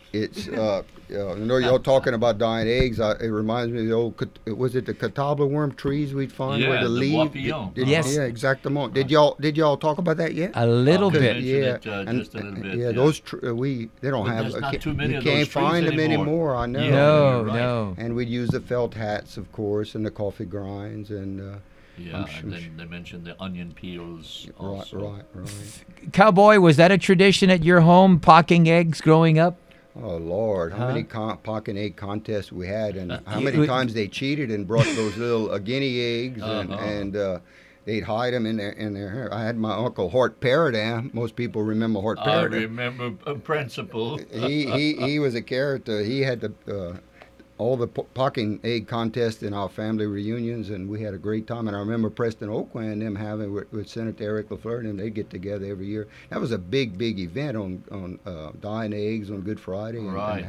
S8: I know y'all talking about dyeing eggs. It reminds me of the old, was it the catawba worm trees we'd find where the leaf?
S1: Yes.
S8: Yeah, exactement. Did y'all talk about that yet?
S1: A little bit.
S8: Yeah,
S2: just a little bit.
S8: Yeah, those they don't have.
S2: There's not too many
S8: you
S2: of
S8: can't
S2: those
S8: find
S2: trees
S8: them anymore. I know.
S1: No,
S2: right.
S1: no.
S8: And we'd use the felt hats, of course, and the coffee grinds, and.
S2: And then they mentioned the onion peels also.
S8: Right.
S1: Cowboy, was that a tradition at your home, pocking eggs growing up?
S8: Oh, Lord, how many pocking egg contests we had, and how many times they cheated and brought those little guinea eggs, and they'd hide them in their hair. I had my Uncle Hort Paradam. Most people remember Hort Paradam.
S2: I remember Principal.
S8: he was a character. He had all the pocking egg contests in our family reunions, and we had a great time. And I remember Preston Oakland and them having with Senator Eric LaFleur, and they get together every year. That was a big event on dyeing eggs on Good Friday.
S2: Right.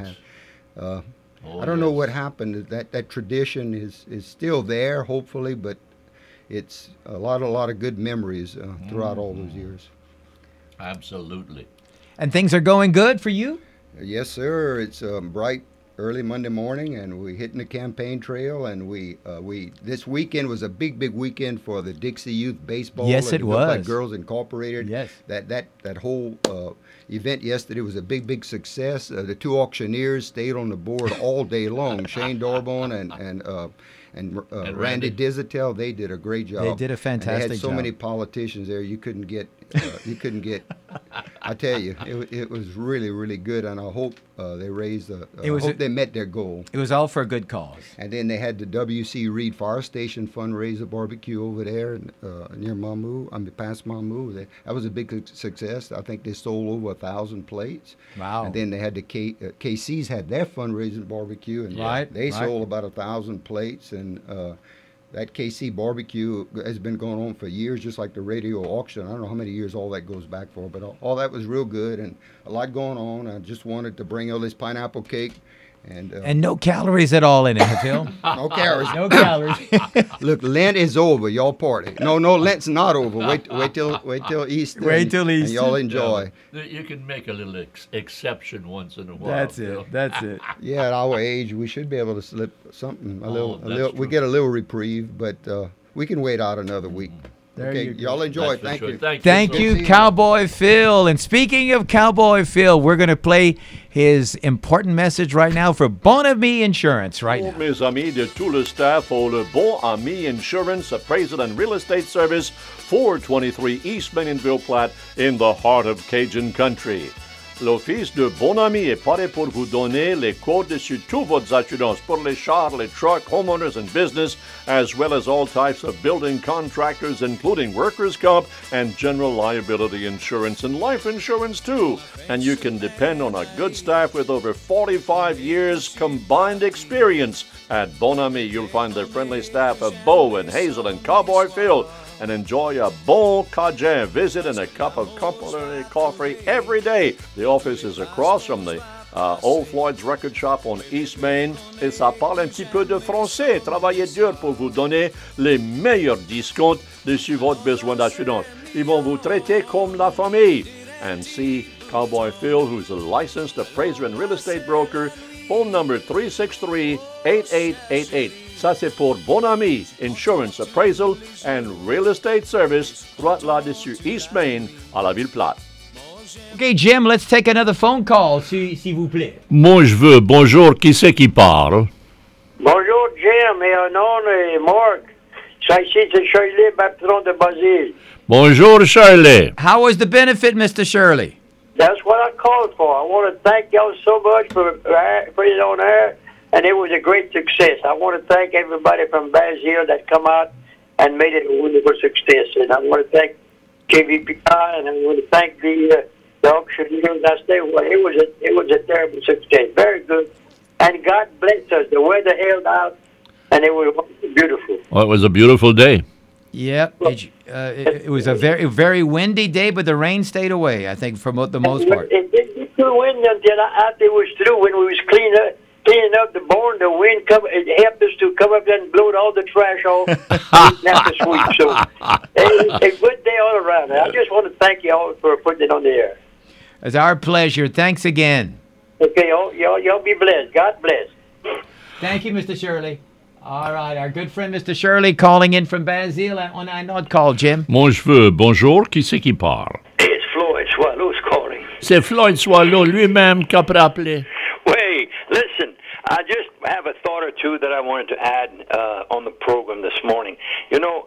S8: I don't know what happened. That tradition is still there, hopefully, but it's a lot of good memories throughout all those years.
S2: Absolutely.
S1: And things are going good for you?
S8: Yes, sir. It's bright early Monday morning, and we're hitting the campaign trail, and we this weekend was a big weekend for the Dixie Youth Baseball.
S1: Yes, it was.
S8: Like Girls Incorporated.
S1: Yes.
S8: That whole event yesterday was a big success. The two auctioneers stayed on the board all day long. Shane Dorbone and Randy Dizitel, they did a great job.
S1: They did a fantastic job.
S8: They had so many politicians there, you couldn't get. I tell you, it was really good, and I hope they raised. I hope they met their goal.
S1: It was all for a good cause.
S8: And then they had the W.C. Reed Fire Station fundraiser barbecue over there near past Mamou. That was a big success. I think they sold over 1,000 plates.
S1: Wow!
S8: And then they had the KC's had their fundraising barbecue, and they sold about 1,000 plates. And that KC barbecue has been going on for years, just like the radio auction. I don't know how many years all that goes back for, but all that was real good and a lot going on. I just wanted to bring all this pineapple cake. And
S1: no calories at all in it, Phil.
S8: No calories.
S1: No calories.
S8: Look, Lent is over. Y'all party. No, Lent's not over. Wait till Easter.
S1: Wait till Easter.
S8: And y'all enjoy.
S2: Yeah, you can make a little exception once in a while.
S1: That's it.
S8: Yeah, at our age, we should be able to slip something. A little. We get a little reprieve, but we can wait out another week. Okay, y'all enjoy. Thank you.
S1: Thank you, Cowboy Phil. And speaking of Cowboy Phil, we're going to play his important message right now for Bon Ami Insurance right now.
S9: Mes amis de tout le staff pour le Bon Ami Insurance Appraisal and Real Estate Service, 423 East Main in Ville Platte, in the heart of Cajun country. L'Office de Bon Ami est prêt pour vous donner les quotes sur toutes vos assurances pour les chars, les trucks, homeowners and business, as well as all types of building contractors, including workers' comp and general liability insurance and life insurance too. And you can depend on a good staff with over 45 years combined experience. At Bon Ami, you'll find the friendly staff of Bo and Hazel and Cowboy Phil, and enjoy a bon cajun visit and a cup of complimentary coffee every day. The office is across from the Old Floyd's Record Shop on East Main, et ça parle un petit peu de français. Travaillez dur pour vous donner les meilleurs discounts dessus votre besoin d'assurance. Ils vont vous traiter comme la famille. And see Cowboy Phil, who's a licensed appraiser and real estate broker. Phone number 363-8888. Ça, c'est pour Bon Ami Insurance Appraisal and Real Estate Service, droite là-dessus, East Main, à la Ville-Platte.
S1: Okay, Jim, let's take another phone call, s'il vous plaît.
S2: Moi, je veux. Bonjour, qui c'est qui parle?
S10: Bonjour, Jim, et non, Mark. Ça, ici, c'est Shirley, patron de Basile.
S2: Bonjour, Shirley.
S1: How was the benefit, Mr. Shirley?
S10: That's what I called for. I want to thank y'all so much for putting it on air, and it was a great success. I want to thank everybody from Basile that come out and made it a wonderful success. And I want to thank KVPI, and I want to thank the auctioneers. I say, well, it was a terrible success. Very good. And God bless us. The weather held out, and it was beautiful.
S2: Well, it was a beautiful day.
S1: Yep. it was a very, very windy day, but the rain stayed away, I think, for the most part.
S10: It didn't get too windy until after it was through. When we was cleaning up the barn, the wind it helped us to come up there and blow all the trash off. We didn't have to sweep. So a good day all around. I just want to thank you all for putting it on the air.
S1: It's our pleasure. Thanks again.
S10: Okay, y'all be blessed. God bless.
S1: Thank you, Mr. Shirley. All right, our good friend Mr. Shirley calling in from Basile on I Not Call, Jim.
S2: Mon cheveu, bonjour, qui c'est qui parle?
S11: It's Floyd Swallow's calling.
S2: C'est Floyd Swallow lui-même qui a rappelé.
S11: Wait, listen, I just have a thought or two that I wanted to add on the program this morning. You know,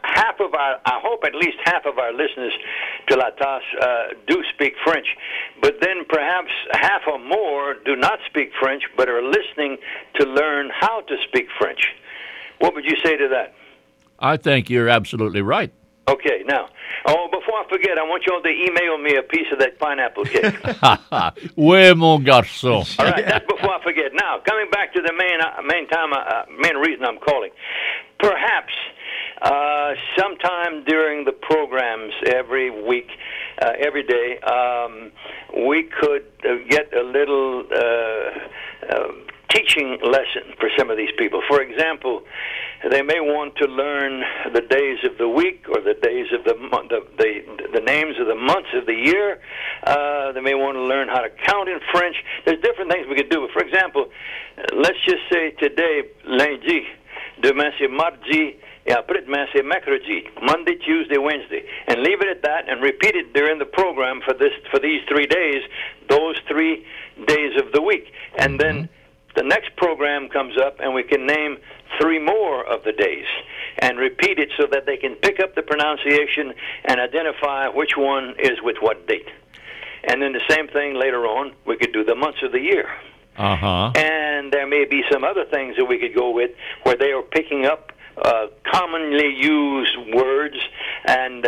S11: I hope at least half of our listeners to La Tasse do speak French, but then perhaps half or more do not speak French, but are listening to learn how to speak French. What would you say to that?
S2: I think you're absolutely right.
S11: Okay, now, before I forget, I want you all to email me a piece of that pineapple cake.
S2: Oui, mon garçon.
S11: All right, that's before I forget. Now, coming back to the main reason I'm calling. Perhaps sometime during the programs every week, every day, we could get a little teaching lesson for some of these people. For example, they may want to learn the days of the week or the days of the month, the names of the months of the year. They may want to learn how to count in French. There's different things we could do. For example, let's just say today, lundi, demain c'est mardi, et après-demain c'est mercredi, Monday, Tuesday, Wednesday, and leave it at that and repeat it during the program for these 3 days, those 3 days of the week. And then the next program comes up and we can name 3 more of the days and repeat it so that they can pick up the pronunciation and identify which one is with what date. And then the same thing later on, we could do the months of the year.
S2: Uh-huh.
S11: And there may be some other things that we could go with where they are picking up commonly used words and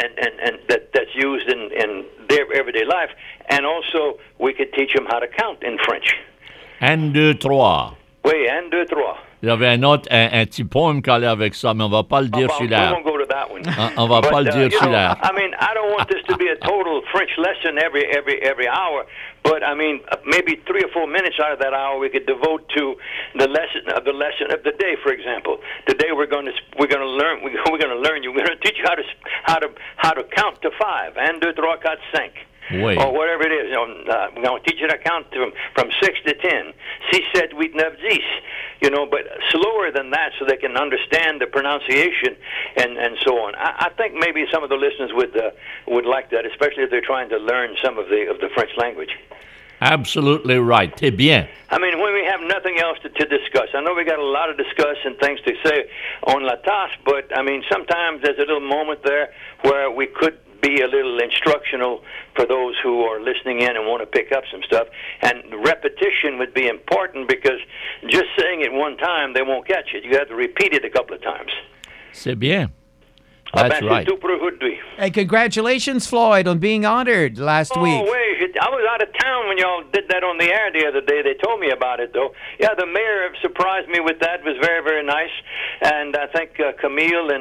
S11: that's used in their everyday life. And also we could teach them how to count in French.
S2: 1, 2, 3.
S11: Oui, 1, 2, 3.
S2: Il y avait un petit poème collé avec ça, mais on va pas le dire sur l'air.
S11: We won't go to that one.
S2: On va pas le dire sur l'air.
S11: I mean, I don't want this to be a total French lesson every hour, but I mean, maybe 3 or 4 minutes out of that hour we could devote to the lesson of the day. For example, today we're going to learn. We're going to teach you how to count to 5. 1, 2, 3, 4, 5.
S2: Oui.
S11: Or whatever it is. We're going to teach you to count from 6 to 10. 6, 7, 8, 9, 10. But slower than that so they can understand the pronunciation and so on. I think maybe some of the listeners would like that, especially if they're trying to learn some of the French language.
S2: Absolutely right. C'est bien.
S11: I mean, when we have nothing else to discuss, I know we got a lot of discuss and things to say on La Tasse, but I mean, sometimes there's a little moment there where we could be a little instructional for those who are listening in and want to pick up some stuff. And repetition would be important because just saying it one time, they won't catch it. You have to repeat it a couple of times.
S2: C'est bien. That's right.
S1: Hey, congratulations, Floyd, on being honored last week.
S11: Oh, wait, I was out of town when y'all did that on the air the other day. They told me about it, though. Yeah, the mayor surprised me with that. It was very, very nice. And I think Camille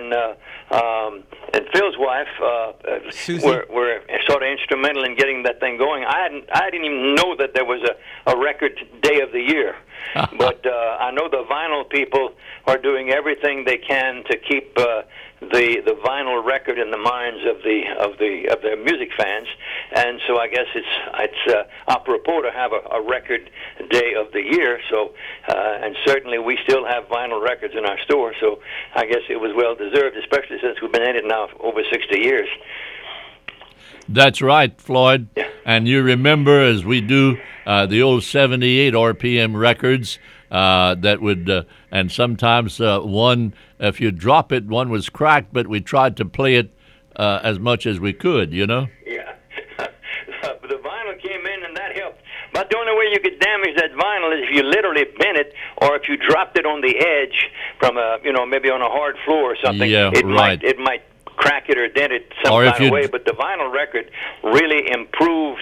S11: and Phil's wife were sort of instrumental in getting that thing going. I didn't even know that there was a record day of the year. But I know the vinyl people are doing everything they can to keep the vinyl record in the minds of their music fans, and so I guess it's apropos to have a record day of the year. So and certainly we still have vinyl records in our store, so I guess it was well deserved, especially since we've been in it now over 60 years.
S2: That's right, Floyd.
S11: Yeah.
S2: And you remember, as we do, the old 78 RPM records that would, and sometimes one, if you drop it, one was cracked, but we tried to play it as much as we could,
S11: Yeah. The vinyl came in and that helped. But the only way you could damage that vinyl is if you literally bent it, or if you dropped it on the edge from maybe on a hard floor or something.
S2: Yeah,
S11: it might crack it or dent it some kind of way, but the vinyl record really improved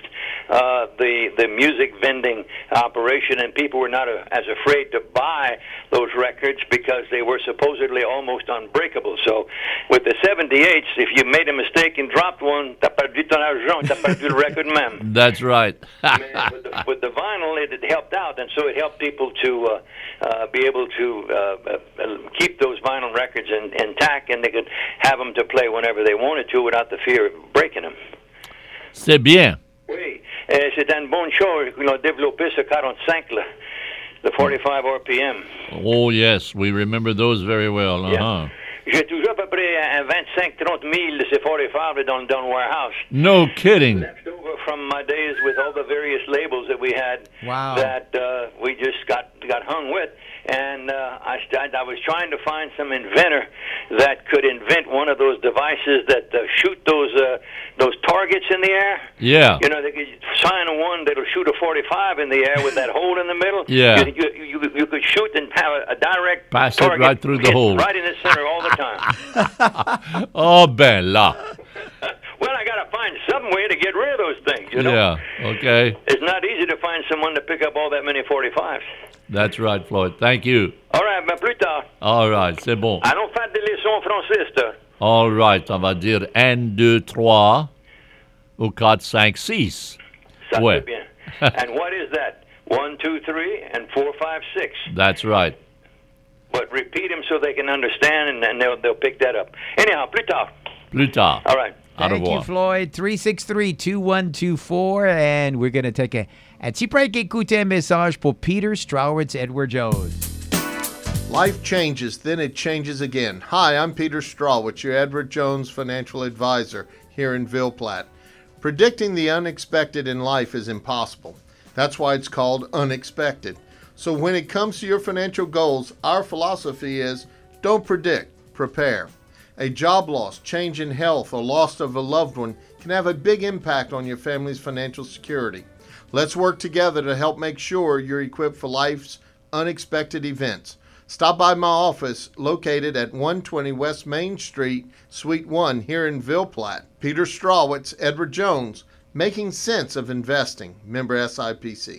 S11: the music vending operation, and people were not as afraid to buy those records because they were supposedly almost unbreakable. So with the 78s, if you made a mistake and dropped one, t'as perdu ton argent, t'as perdu le record même.
S2: That's right.
S11: With the vinyl, it helped out, and so it helped people to be able to keep those vinyl records intact, and they could have them to play whenever they wanted to without the fear of breaking them.
S2: C'est bien.
S11: Oui, c'est une bonne chose qu'ils ont développé ce 45 là, the 45 RPM.
S2: Oh yes, we remember those very well.
S11: Yeah. J'ai toujours à peu près 25-30 000 de ces 45 dans le warehouse.
S2: No kidding.
S11: Left over from my days with all the various labels that we had.
S1: Wow.
S11: That we just got hung with. And I was trying to find some inventor that could invent one of those devices that shoot those targets in the air.
S2: Yeah.
S11: You know, they could sign one that'll shoot a 45 in the air with that hole in the middle.
S2: Yeah.
S11: You could shoot and have a direct
S2: pass
S11: target
S2: it right through the hole.
S11: Right in the center all the time.
S2: Oh, bella.
S11: Well, I got to find some way to get rid of those things, you know?
S2: Yeah, okay.
S11: It's not easy to find someone to pick up all that many 45s.
S2: That's right, Floyd. Thank you.
S11: All right, mais plus tard.
S2: All right, c'est bon.
S11: Allons faire des leçons françaises, toi.
S2: All right, on va dire 1, 2, 3 ou 4, 5, 6.
S11: Ça
S2: ouais.
S11: c'est bien. And what is that? 1, 2, 3, and 4, 5, 6.
S2: That's right.
S11: But repeat them so they can understand, and they'll pick that up. Anyhow, plus tard.
S2: Plus tard.
S11: All right.
S1: Thank you, Floyd. 363-2124, and we're going to take a petit break. Écoutez un message pour Peter Strawitz, Edward Jones.
S12: Life changes, then it changes again. Hi, I'm Peter Strawitz, your Edward Jones financial advisor here in Ville Platte. Predicting the unexpected in life is impossible. That's why it's called unexpected. So when it comes to your financial goals, our philosophy is don't predict, prepare. A job loss, change in health, or loss of a loved one can have a big impact on your family's financial security. Let's work together to help make sure you're equipped for life's unexpected events. Stop by my office located at 120 West Main Street, Suite 1 here in Ville Platte. Peter Strawitz, Edward Jones, making sense of investing. Member SIPC.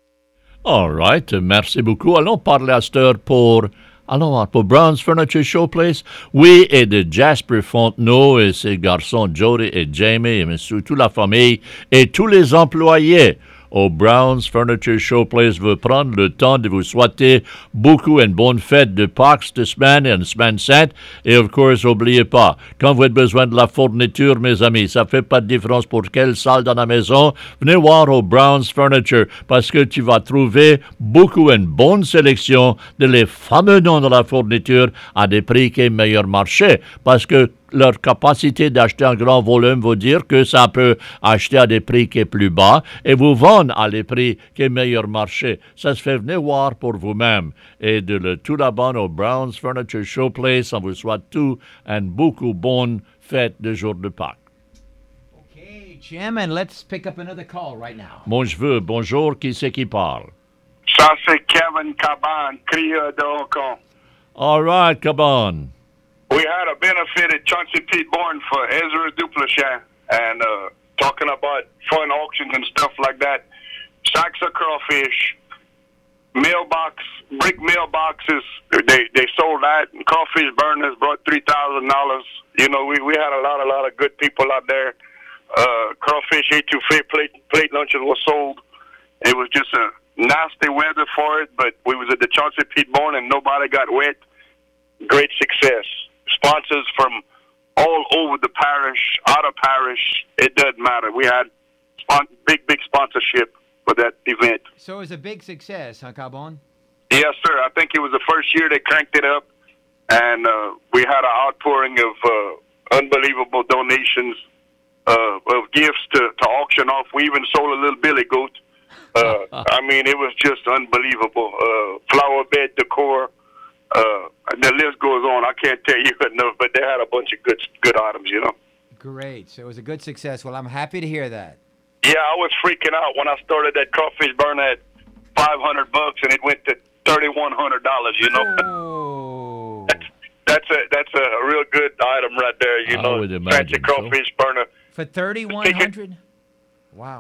S2: All right, merci beaucoup. Allons parler à cette heure pour Brown's Furniture Showplace. Oui, et de Jasper Fontenot et ses garçons Jody et Jamie, et monsieur, toute la famille et tous les employés au Brown's Furniture Showplace veut prendre le temps de vous souhaiter beaucoup une bonne fête de Pâques cette semaine et une semaine sainte. Et of course, n'oubliez pas, quand vous avez besoin de la fourniture, mes amis, ça fait pas de différence pour quelle salle dans la maison, venez voir au Brown's Furniture parce que tu vas trouver une bonne sélection de les fameux noms de la fourniture à des prix qui est meilleur marché parce que leur capacité d'acheter un grand volume veut dire que ça peut acheter à des prix qui est plus bas et vous vendre à des prix qui est meilleur marché. Ça se fait venir voir pour vous-même. Et de tout là-bas au Brown's Furniture Showplace, on vous souhaite tout une beaucoup bonne fête de jour de Pâques.
S1: Okay, Jim, and let's pick up another call right now.
S2: Bonjour, qui c'est qui parle?
S3: Ça, c'est Kevin Caban, crieur de Hong Kong.
S2: All right, Caban.
S3: We had a benefit at Chauncey Pete Bourne for Ezra Duplichet and talking about fun auctions and stuff like that. Sacks of crawfish, brick mailboxes, they sold that, and crawfish burners brought $3,000. You know, we had a lot of good people out there. Crawfish etouffee plate lunches were sold. It was just a nasty weather for it, but we was at the Chauncey Pete Bourne and nobody got wet. Great success. Sponsors from all over the parish, out of parish, it doesn't matter. We had big sponsorship for that event.
S1: So it was a big success, huh, Cabon?
S3: Yes, sir. I think it was the first year they cranked it up, and we had an outpouring of unbelievable donations of gifts to auction off. We even sold a little billy goat. I mean, it was just unbelievable. Flower bed decor. The list goes on. I can't tell you enough, but they had a bunch of good items, you know.
S1: Great. So it was a good success. Well, I'm happy to hear that.
S3: Yeah, I was freaking out when I started that crawfish burn at $500 and it went to $3,100. You know.
S1: Oh.
S3: that's a real good item right there. You know, fancy crawfish burner
S1: for $3,100. Wow.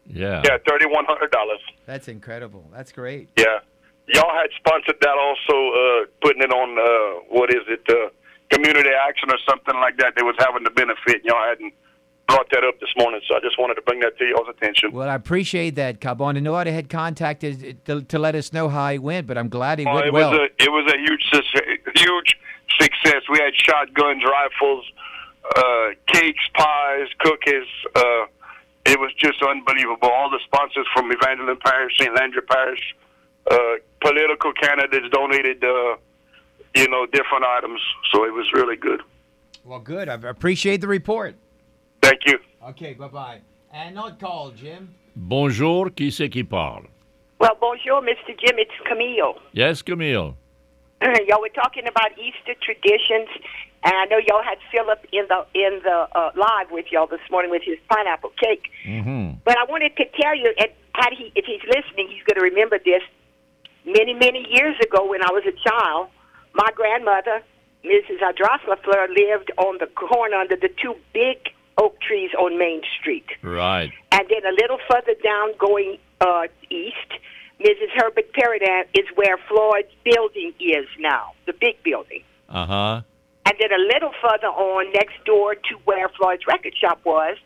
S2: Yeah.
S13: Yeah, $3,100.
S1: That's incredible. That's great.
S13: Yeah. Y'all had sponsored that also, putting it on, Community Action or something like that. They was having the benefit. Y'all hadn't brought that up this morning, so I just wanted to bring that to y'all's attention.
S1: Well, I appreciate that, Carbon. I know I had contacted to let us know how he went, but I'm glad he went well.
S13: It was a huge success. We had shotguns, rifles, cakes, pies, cookies. It was just unbelievable. All the sponsors from Evangeline Parish, St. Landry Parish, political candidates donated, different items. So it was really good.
S1: Well, good. I appreciate the report.
S13: Thank you.
S1: Okay, bye-bye. And not call, Jim.
S2: Bonjour, qui c'est qui parle?
S14: Well, bonjour, Mr. Jim. It's Camille.
S2: Yes, Camille.
S14: Y'all were talking about Easter traditions, and I know y'all had Philip in the live with y'all this morning with his pineapple cake.
S2: Mm-hmm.
S14: But I wanted to tell you, and if he's listening, he's going to remember this. Many, many years ago, when I was a child, my grandmother, Mrs. Adrosla, lived on the corner under the two big oak trees on Main Street.
S2: Right.
S14: And then a little further down going east, Mrs. Herbert Peridan is where Floyd's building is now, the big building.
S2: Uh-huh.
S14: And then a little further on, next door to where Floyd's record shop was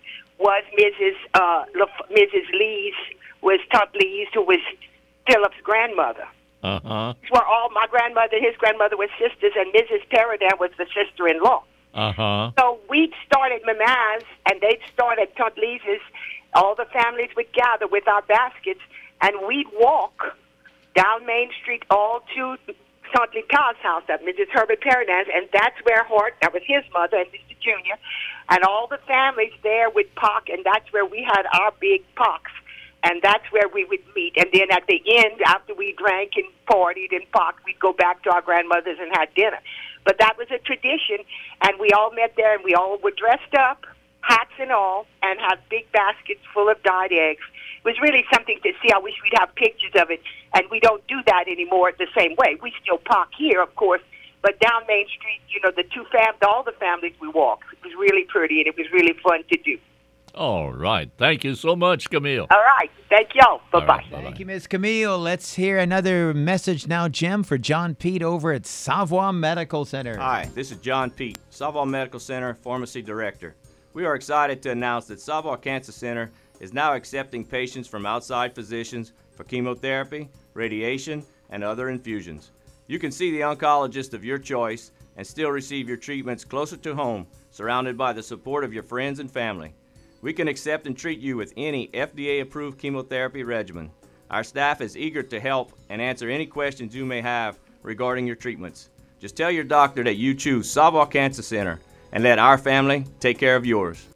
S14: Mrs. Lee's, was Tante Lee's, who was Philip's grandmother.
S2: Uh-huh.
S14: Where all my grandmother and his grandmother were sisters, and Mrs. Peridan was the sister-in-law.
S2: Uh-huh.
S14: So we'd start at Mama's, and they'd start at Tante Lisa's. All the families would gather with our baskets, and we'd walk down Main Street all to Tante Lita's house, at Mrs. Herbert Peridan's, and that's where Hort, that was his mother, and Mr. Jr., and all the families there would park, and that's where we had our big parks. And that's where we would meet. And then at the end, after we drank and partied and parked, we'd go back to our grandmother's and had dinner. But that was a tradition, and we all met there, and we all were dressed up, hats and all, and had big baskets full of dyed eggs. It was really something to see. I wish we'd have pictures of it, and we don't do that anymore the same way. We still park here, of course, but down Main Street, all the families we walked. It was really pretty, and it was really fun to do.
S2: All right. Thank you so much, Camille.
S14: All right. Thank y'all. Bye-bye.
S2: Right,
S1: Thank you, Miss Camille. Let's hear another message now, Jim, for John Pete over at Savoie Medical Center.
S15: Hi, this is John Pete, Savoie Medical Center Pharmacy Director. We are excited to announce that Savoie Cancer Center is now accepting patients from outside physicians for chemotherapy, radiation, and other infusions. You can see the oncologist of your choice and still receive your treatments closer to home, surrounded by the support of your friends and family. We can accept and treat you with any FDA-approved chemotherapy regimen. Our staff is eager to help and answer any questions you may have regarding your treatments. Just tell your doctor that you choose Savoie Cancer Center and let our family take care of yours.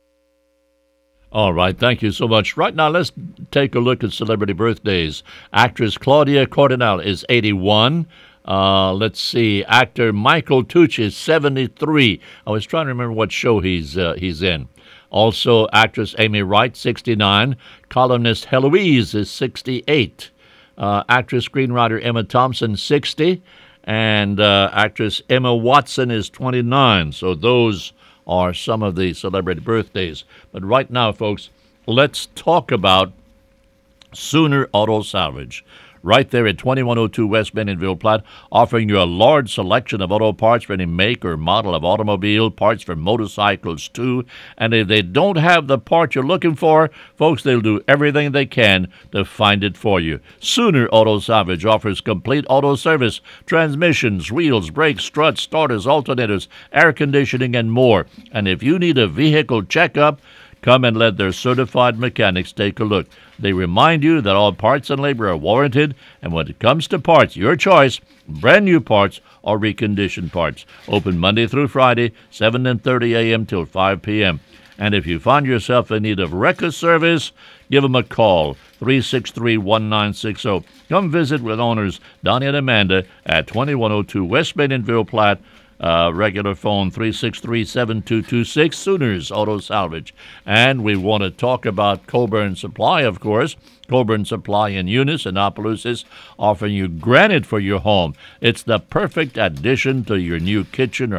S2: All right, thank you so much. Right now, let's take a look at celebrity birthdays. Actress Claudia Cardinale is 81. Let's see, actor Michael Tucci is 73. I was trying to remember what show he's in. Also, actress Amy Wright, 69. Columnist Heloise is 68. Actress, screenwriter Emma Thompson, 60. And actress Emma Watson is 29. So those are some of the celebrity birthdays. But right now, folks, let's talk about Sooner Auto Salvage. Right there at 2102 West Bend in Ville Platte, offering you a large selection of auto parts for any make or model of automobile, parts for motorcycles too. And if they don't have the part you're looking for, folks, they'll do everything they can to find it for you. Sooner Auto Salvage offers complete auto service, transmissions, wheels, brakes, struts, starters, alternators, air conditioning, and more. And if you need a vehicle checkup, come and let their certified mechanics take a look. They remind you that all parts and labor are warranted, and when it comes to parts, your choice, brand new parts or reconditioned parts. Open Monday through Friday, 7:30 a.m. till 5 p.m. And if you find yourself in need of record service, give them a call, 363-1960. Come visit with owners Donnie and Amanda at 2102 West Bend in Ville Platte. Regular phone 363-7226, Sooners Auto Salvage. And we want to talk about Coburn Supply, of course. Coburn Supply in Eunice and Opelousas, offering you granite for your home. It's the perfect addition to your new kitchen or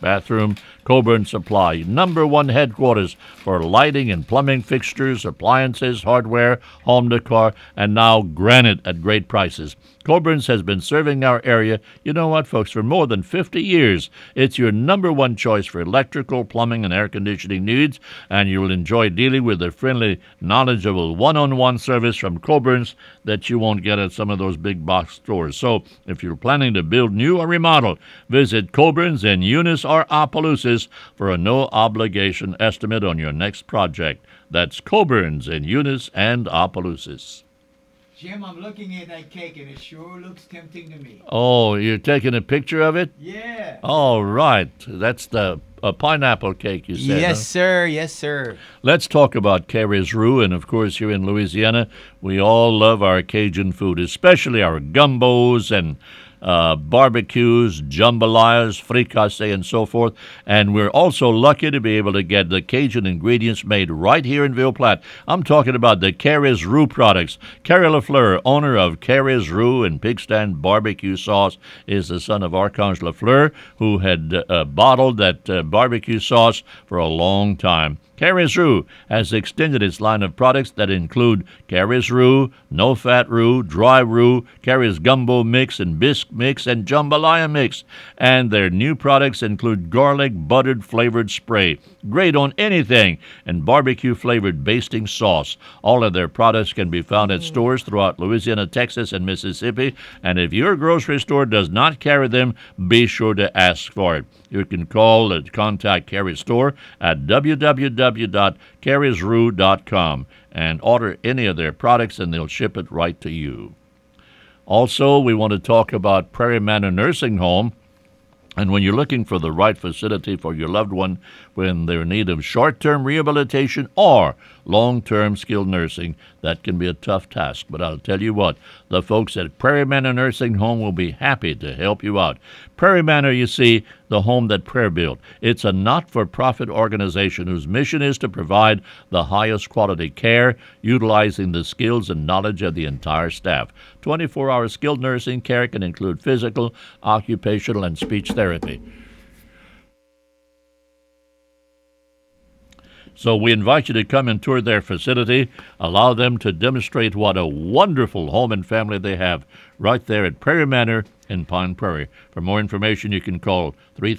S2: bathroom. Coburn Supply, #1 headquarters for lighting and plumbing fixtures, appliances, hardware, home decor, and now granite at great prices. Coburn's has been serving our area, you know what, folks, for more than 50 years. It's your #1 choice for electrical, plumbing, and air conditioning needs, and you'll enjoy dealing with the friendly, knowledgeable one-on-one service from Coburn's that you won't get at some of those big box stores. So if you're planning to build new or remodel, visit Coburn's in Eunice or Opelousas for a no-obligation estimate on your next project. That's Coburn's in Eunice and Opelousas.
S1: Jim, I'm looking at that cake, and it sure looks tempting to me.
S2: Oh, you're taking a picture of it?
S1: Yeah.
S2: All right. That's the pineapple cake, you said.
S1: Yes,
S2: huh?
S1: sir. Yes, sir.
S2: Let's talk about Carrie's Roux. And, of course, here in Louisiana, we all love our Cajun food, especially our gumbos and barbecues, jambalayas, fricassee, and so forth. And we're also lucky to be able to get the Cajun ingredients made right here in Ville Platte. I'm talking about the Carrie's Roux products. Carrie Lafleur, owner of Carrie's Roux and Pig Stand Barbecue Sauce, is the son of Archange Lafleur, who had bottled that barbecue sauce for a long time. Carrie's Roux has extended its line of products that include Carrie's Roux, no-fat roux, dry roux, Carrie's Gumbo Mix and Bisque Mix, and Jambalaya Mix. And their new products include garlic buttered flavored spray, great on anything, and barbecue-flavored basting sauce. All of their products can be found at stores throughout Louisiana, Texas, and Mississippi. And if your grocery store does not carry them, be sure to ask for it. You can call and contact Carrie's store at www.carriesroux.com and order any of their products, and they'll ship it right to you. Also, we want to talk about Prairie Manor Nursing Home. And when you're looking for the right facility for your loved one when they're in need of short-term rehabilitation or long-term skilled nursing, that can be a tough task. But I'll tell you what, the folks at Prairie Manor Nursing Home will be happy to help you out. Prairie Manor, you see, the home that Prayer built. It's a not-for-profit organization whose mission is to provide the highest quality care, utilizing the skills and knowledge of the entire staff. 24-hour skilled nursing care can include physical, occupational, and speech therapy. So we invite you to come and tour their facility, allow them to demonstrate what a wonderful home and family they have right there at Prairie Manor in Pine Prairie. For more information, you can call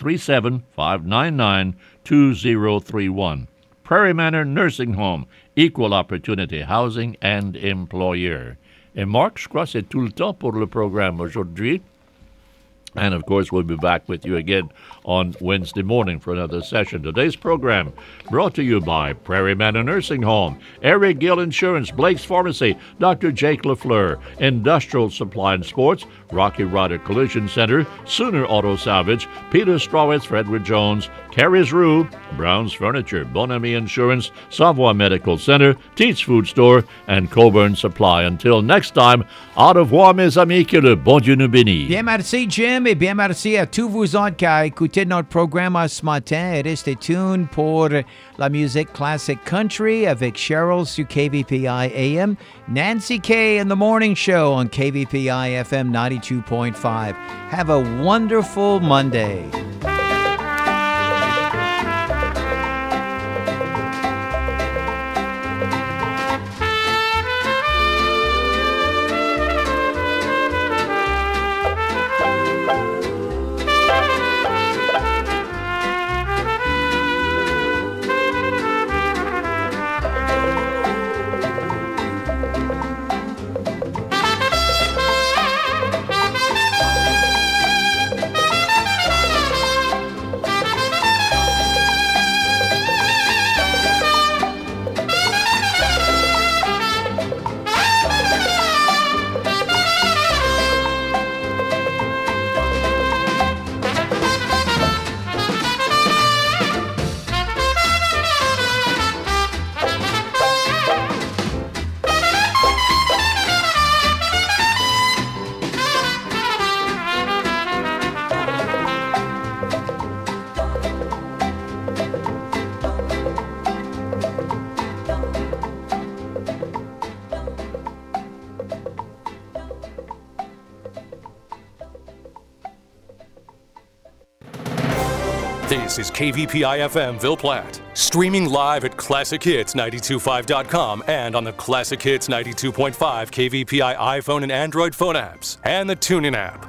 S2: 337-599-2031. Prairie Manor Nursing Home, Equal Opportunity Housing and Employer. Et Marc, je crois que c'est tout le temps pour le programme aujourd'hui. And, of course, we'll be back with you again on Wednesday morning for another session. Today's program brought to you by Prairie Manor Nursing Home, Eric Gill Insurance, Blake's Pharmacy, Dr. Jake Lafleur, Industrial Supply and Sports, Rocky Rider Collision Center, Sooner Auto Salvage, Peter Strawitz for Edward Jones, Carrie's Roux, Brown's Furniture, Bonami Insurance, Savoie Medical Center, Teats Food Store, and Coburn Supply. Until next time, au revoir mes amis, que le bon Dieu nous bénisse.
S1: Bien merci Jim et bien merci à tous vous autres qui avez écouté notre programme ce matin. Et restez tuned pour la musique classique country avec Cheryl sur KVPI AM, Nancy K in the Morning Show on KVPI FM 92.5. Have a wonderful Monday.
S16: This is KVPI-FM Ville Platte, streaming live at ClassicHits925.com and on the Classic Hits 92.5 KVPI iPhone and Android phone apps and the TuneIn app.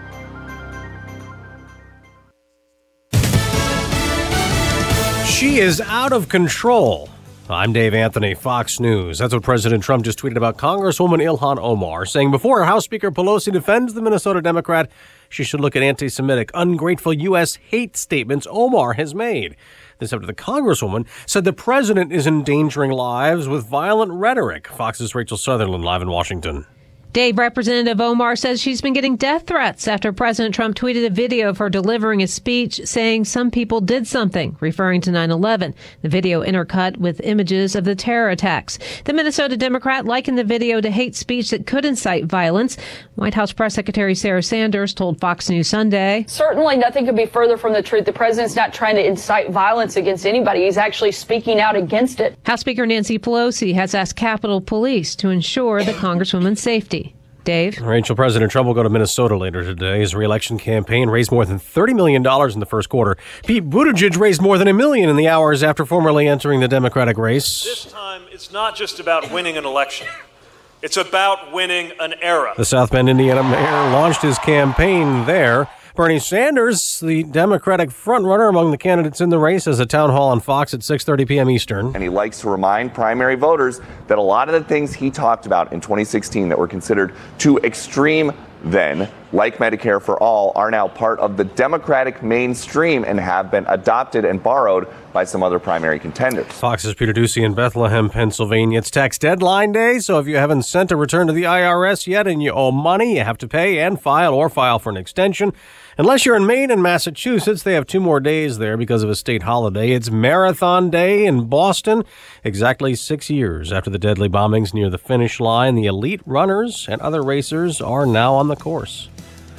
S17: She is out of control. I'm Dave Anthony, Fox News. That's what President Trump just tweeted about Congresswoman Ilhan Omar, saying before House Speaker Pelosi defends the Minnesota Democrat, she should look at anti-Semitic, ungrateful U.S. hate statements Omar has made. This after the Congresswoman said the president is endangering lives with violent rhetoric. Fox's Rachel Sutherland live in Washington.
S18: Dave, Representative Omar says she's been getting death threats after President Trump tweeted a video of her delivering a speech saying some people did something, referring to 9/11. The video intercut with images of the terror attacks. The Minnesota Democrat likened the video to hate speech that could incite violence. White House Press Secretary Sarah Sanders told Fox News Sunday,
S19: "Certainly nothing could be further from the truth. The president's not trying to incite violence against anybody. He's actually speaking out against it."
S18: House Speaker Nancy Pelosi has asked Capitol Police to ensure the Congresswoman's safety. Dave?
S17: Rachel, President Trump will go to Minnesota later today. His re-election campaign raised more than $30 million in the first quarter. Pete Buttigieg raised more than $1 million in the hours after formally entering the Democratic race.
S20: This time, it's not just about winning an election. It's about winning an era.
S17: The South Bend, Indiana mayor launched his campaign there. Bernie Sanders, the Democratic frontrunner among the candidates in the race, has a town hall on Fox at 6:30 p.m. Eastern.
S21: And he likes to remind primary voters that a lot of the things he talked about in 2016 that were considered too extreme then, like Medicare for All, are now part of the Democratic mainstream and have been adopted and borrowed by some other primary contenders.
S17: Fox's Peter Ducey in Bethlehem, Pennsylvania. It's tax deadline day, so if you haven't sent a return to the IRS yet and you owe money, you have to pay and file for an extension. Unless you're in Maine and Massachusetts, they have 2 more days there because of a state holiday. It's Marathon Day in Boston. Exactly 6 years after the deadly bombings near the finish line, the elite runners and other racers are now on the course.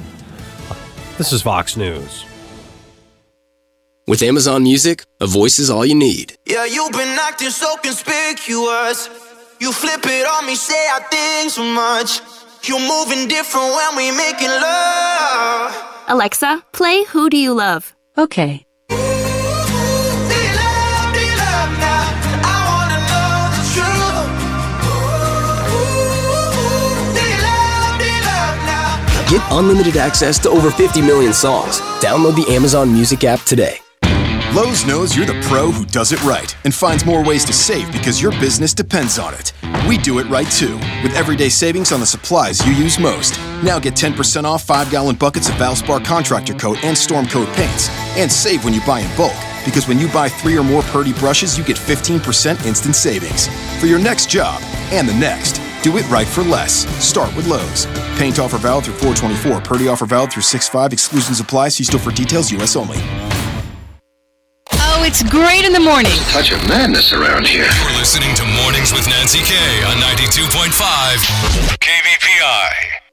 S17: This is Fox News.
S22: With Amazon Music, a voice is all you need.
S23: Yeah, you've been acting so conspicuous. You flip it on me, say I think so much. You're moving different when we making love.
S24: Alexa, play Who Do You Love?
S23: Okay.
S22: Get unlimited access to over 50 million songs. Download the Amazon Music app today.
S25: Lowe's knows you're the pro who does it right and finds more ways to save because your business depends on it. We do it right too, with everyday savings on the supplies you use most. Now get 10% off 5-gallon buckets of Valspar Contractor Coat and Storm Coat paints. And save when you buy in bulk, because when you buy 3 or more Purdy brushes, you get 15% instant savings. For your next job and the next, do it right for less. Start with Lowe's. Paint offer valid through 4/24. Purdy offer valid through 6/5. Exclusions apply. See store for details. U.S. only.
S24: Oh, it's great in the morning.
S26: There's a touch of madness around here.
S16: You're listening to Mornings with Nancy K on 92.5 KVPI.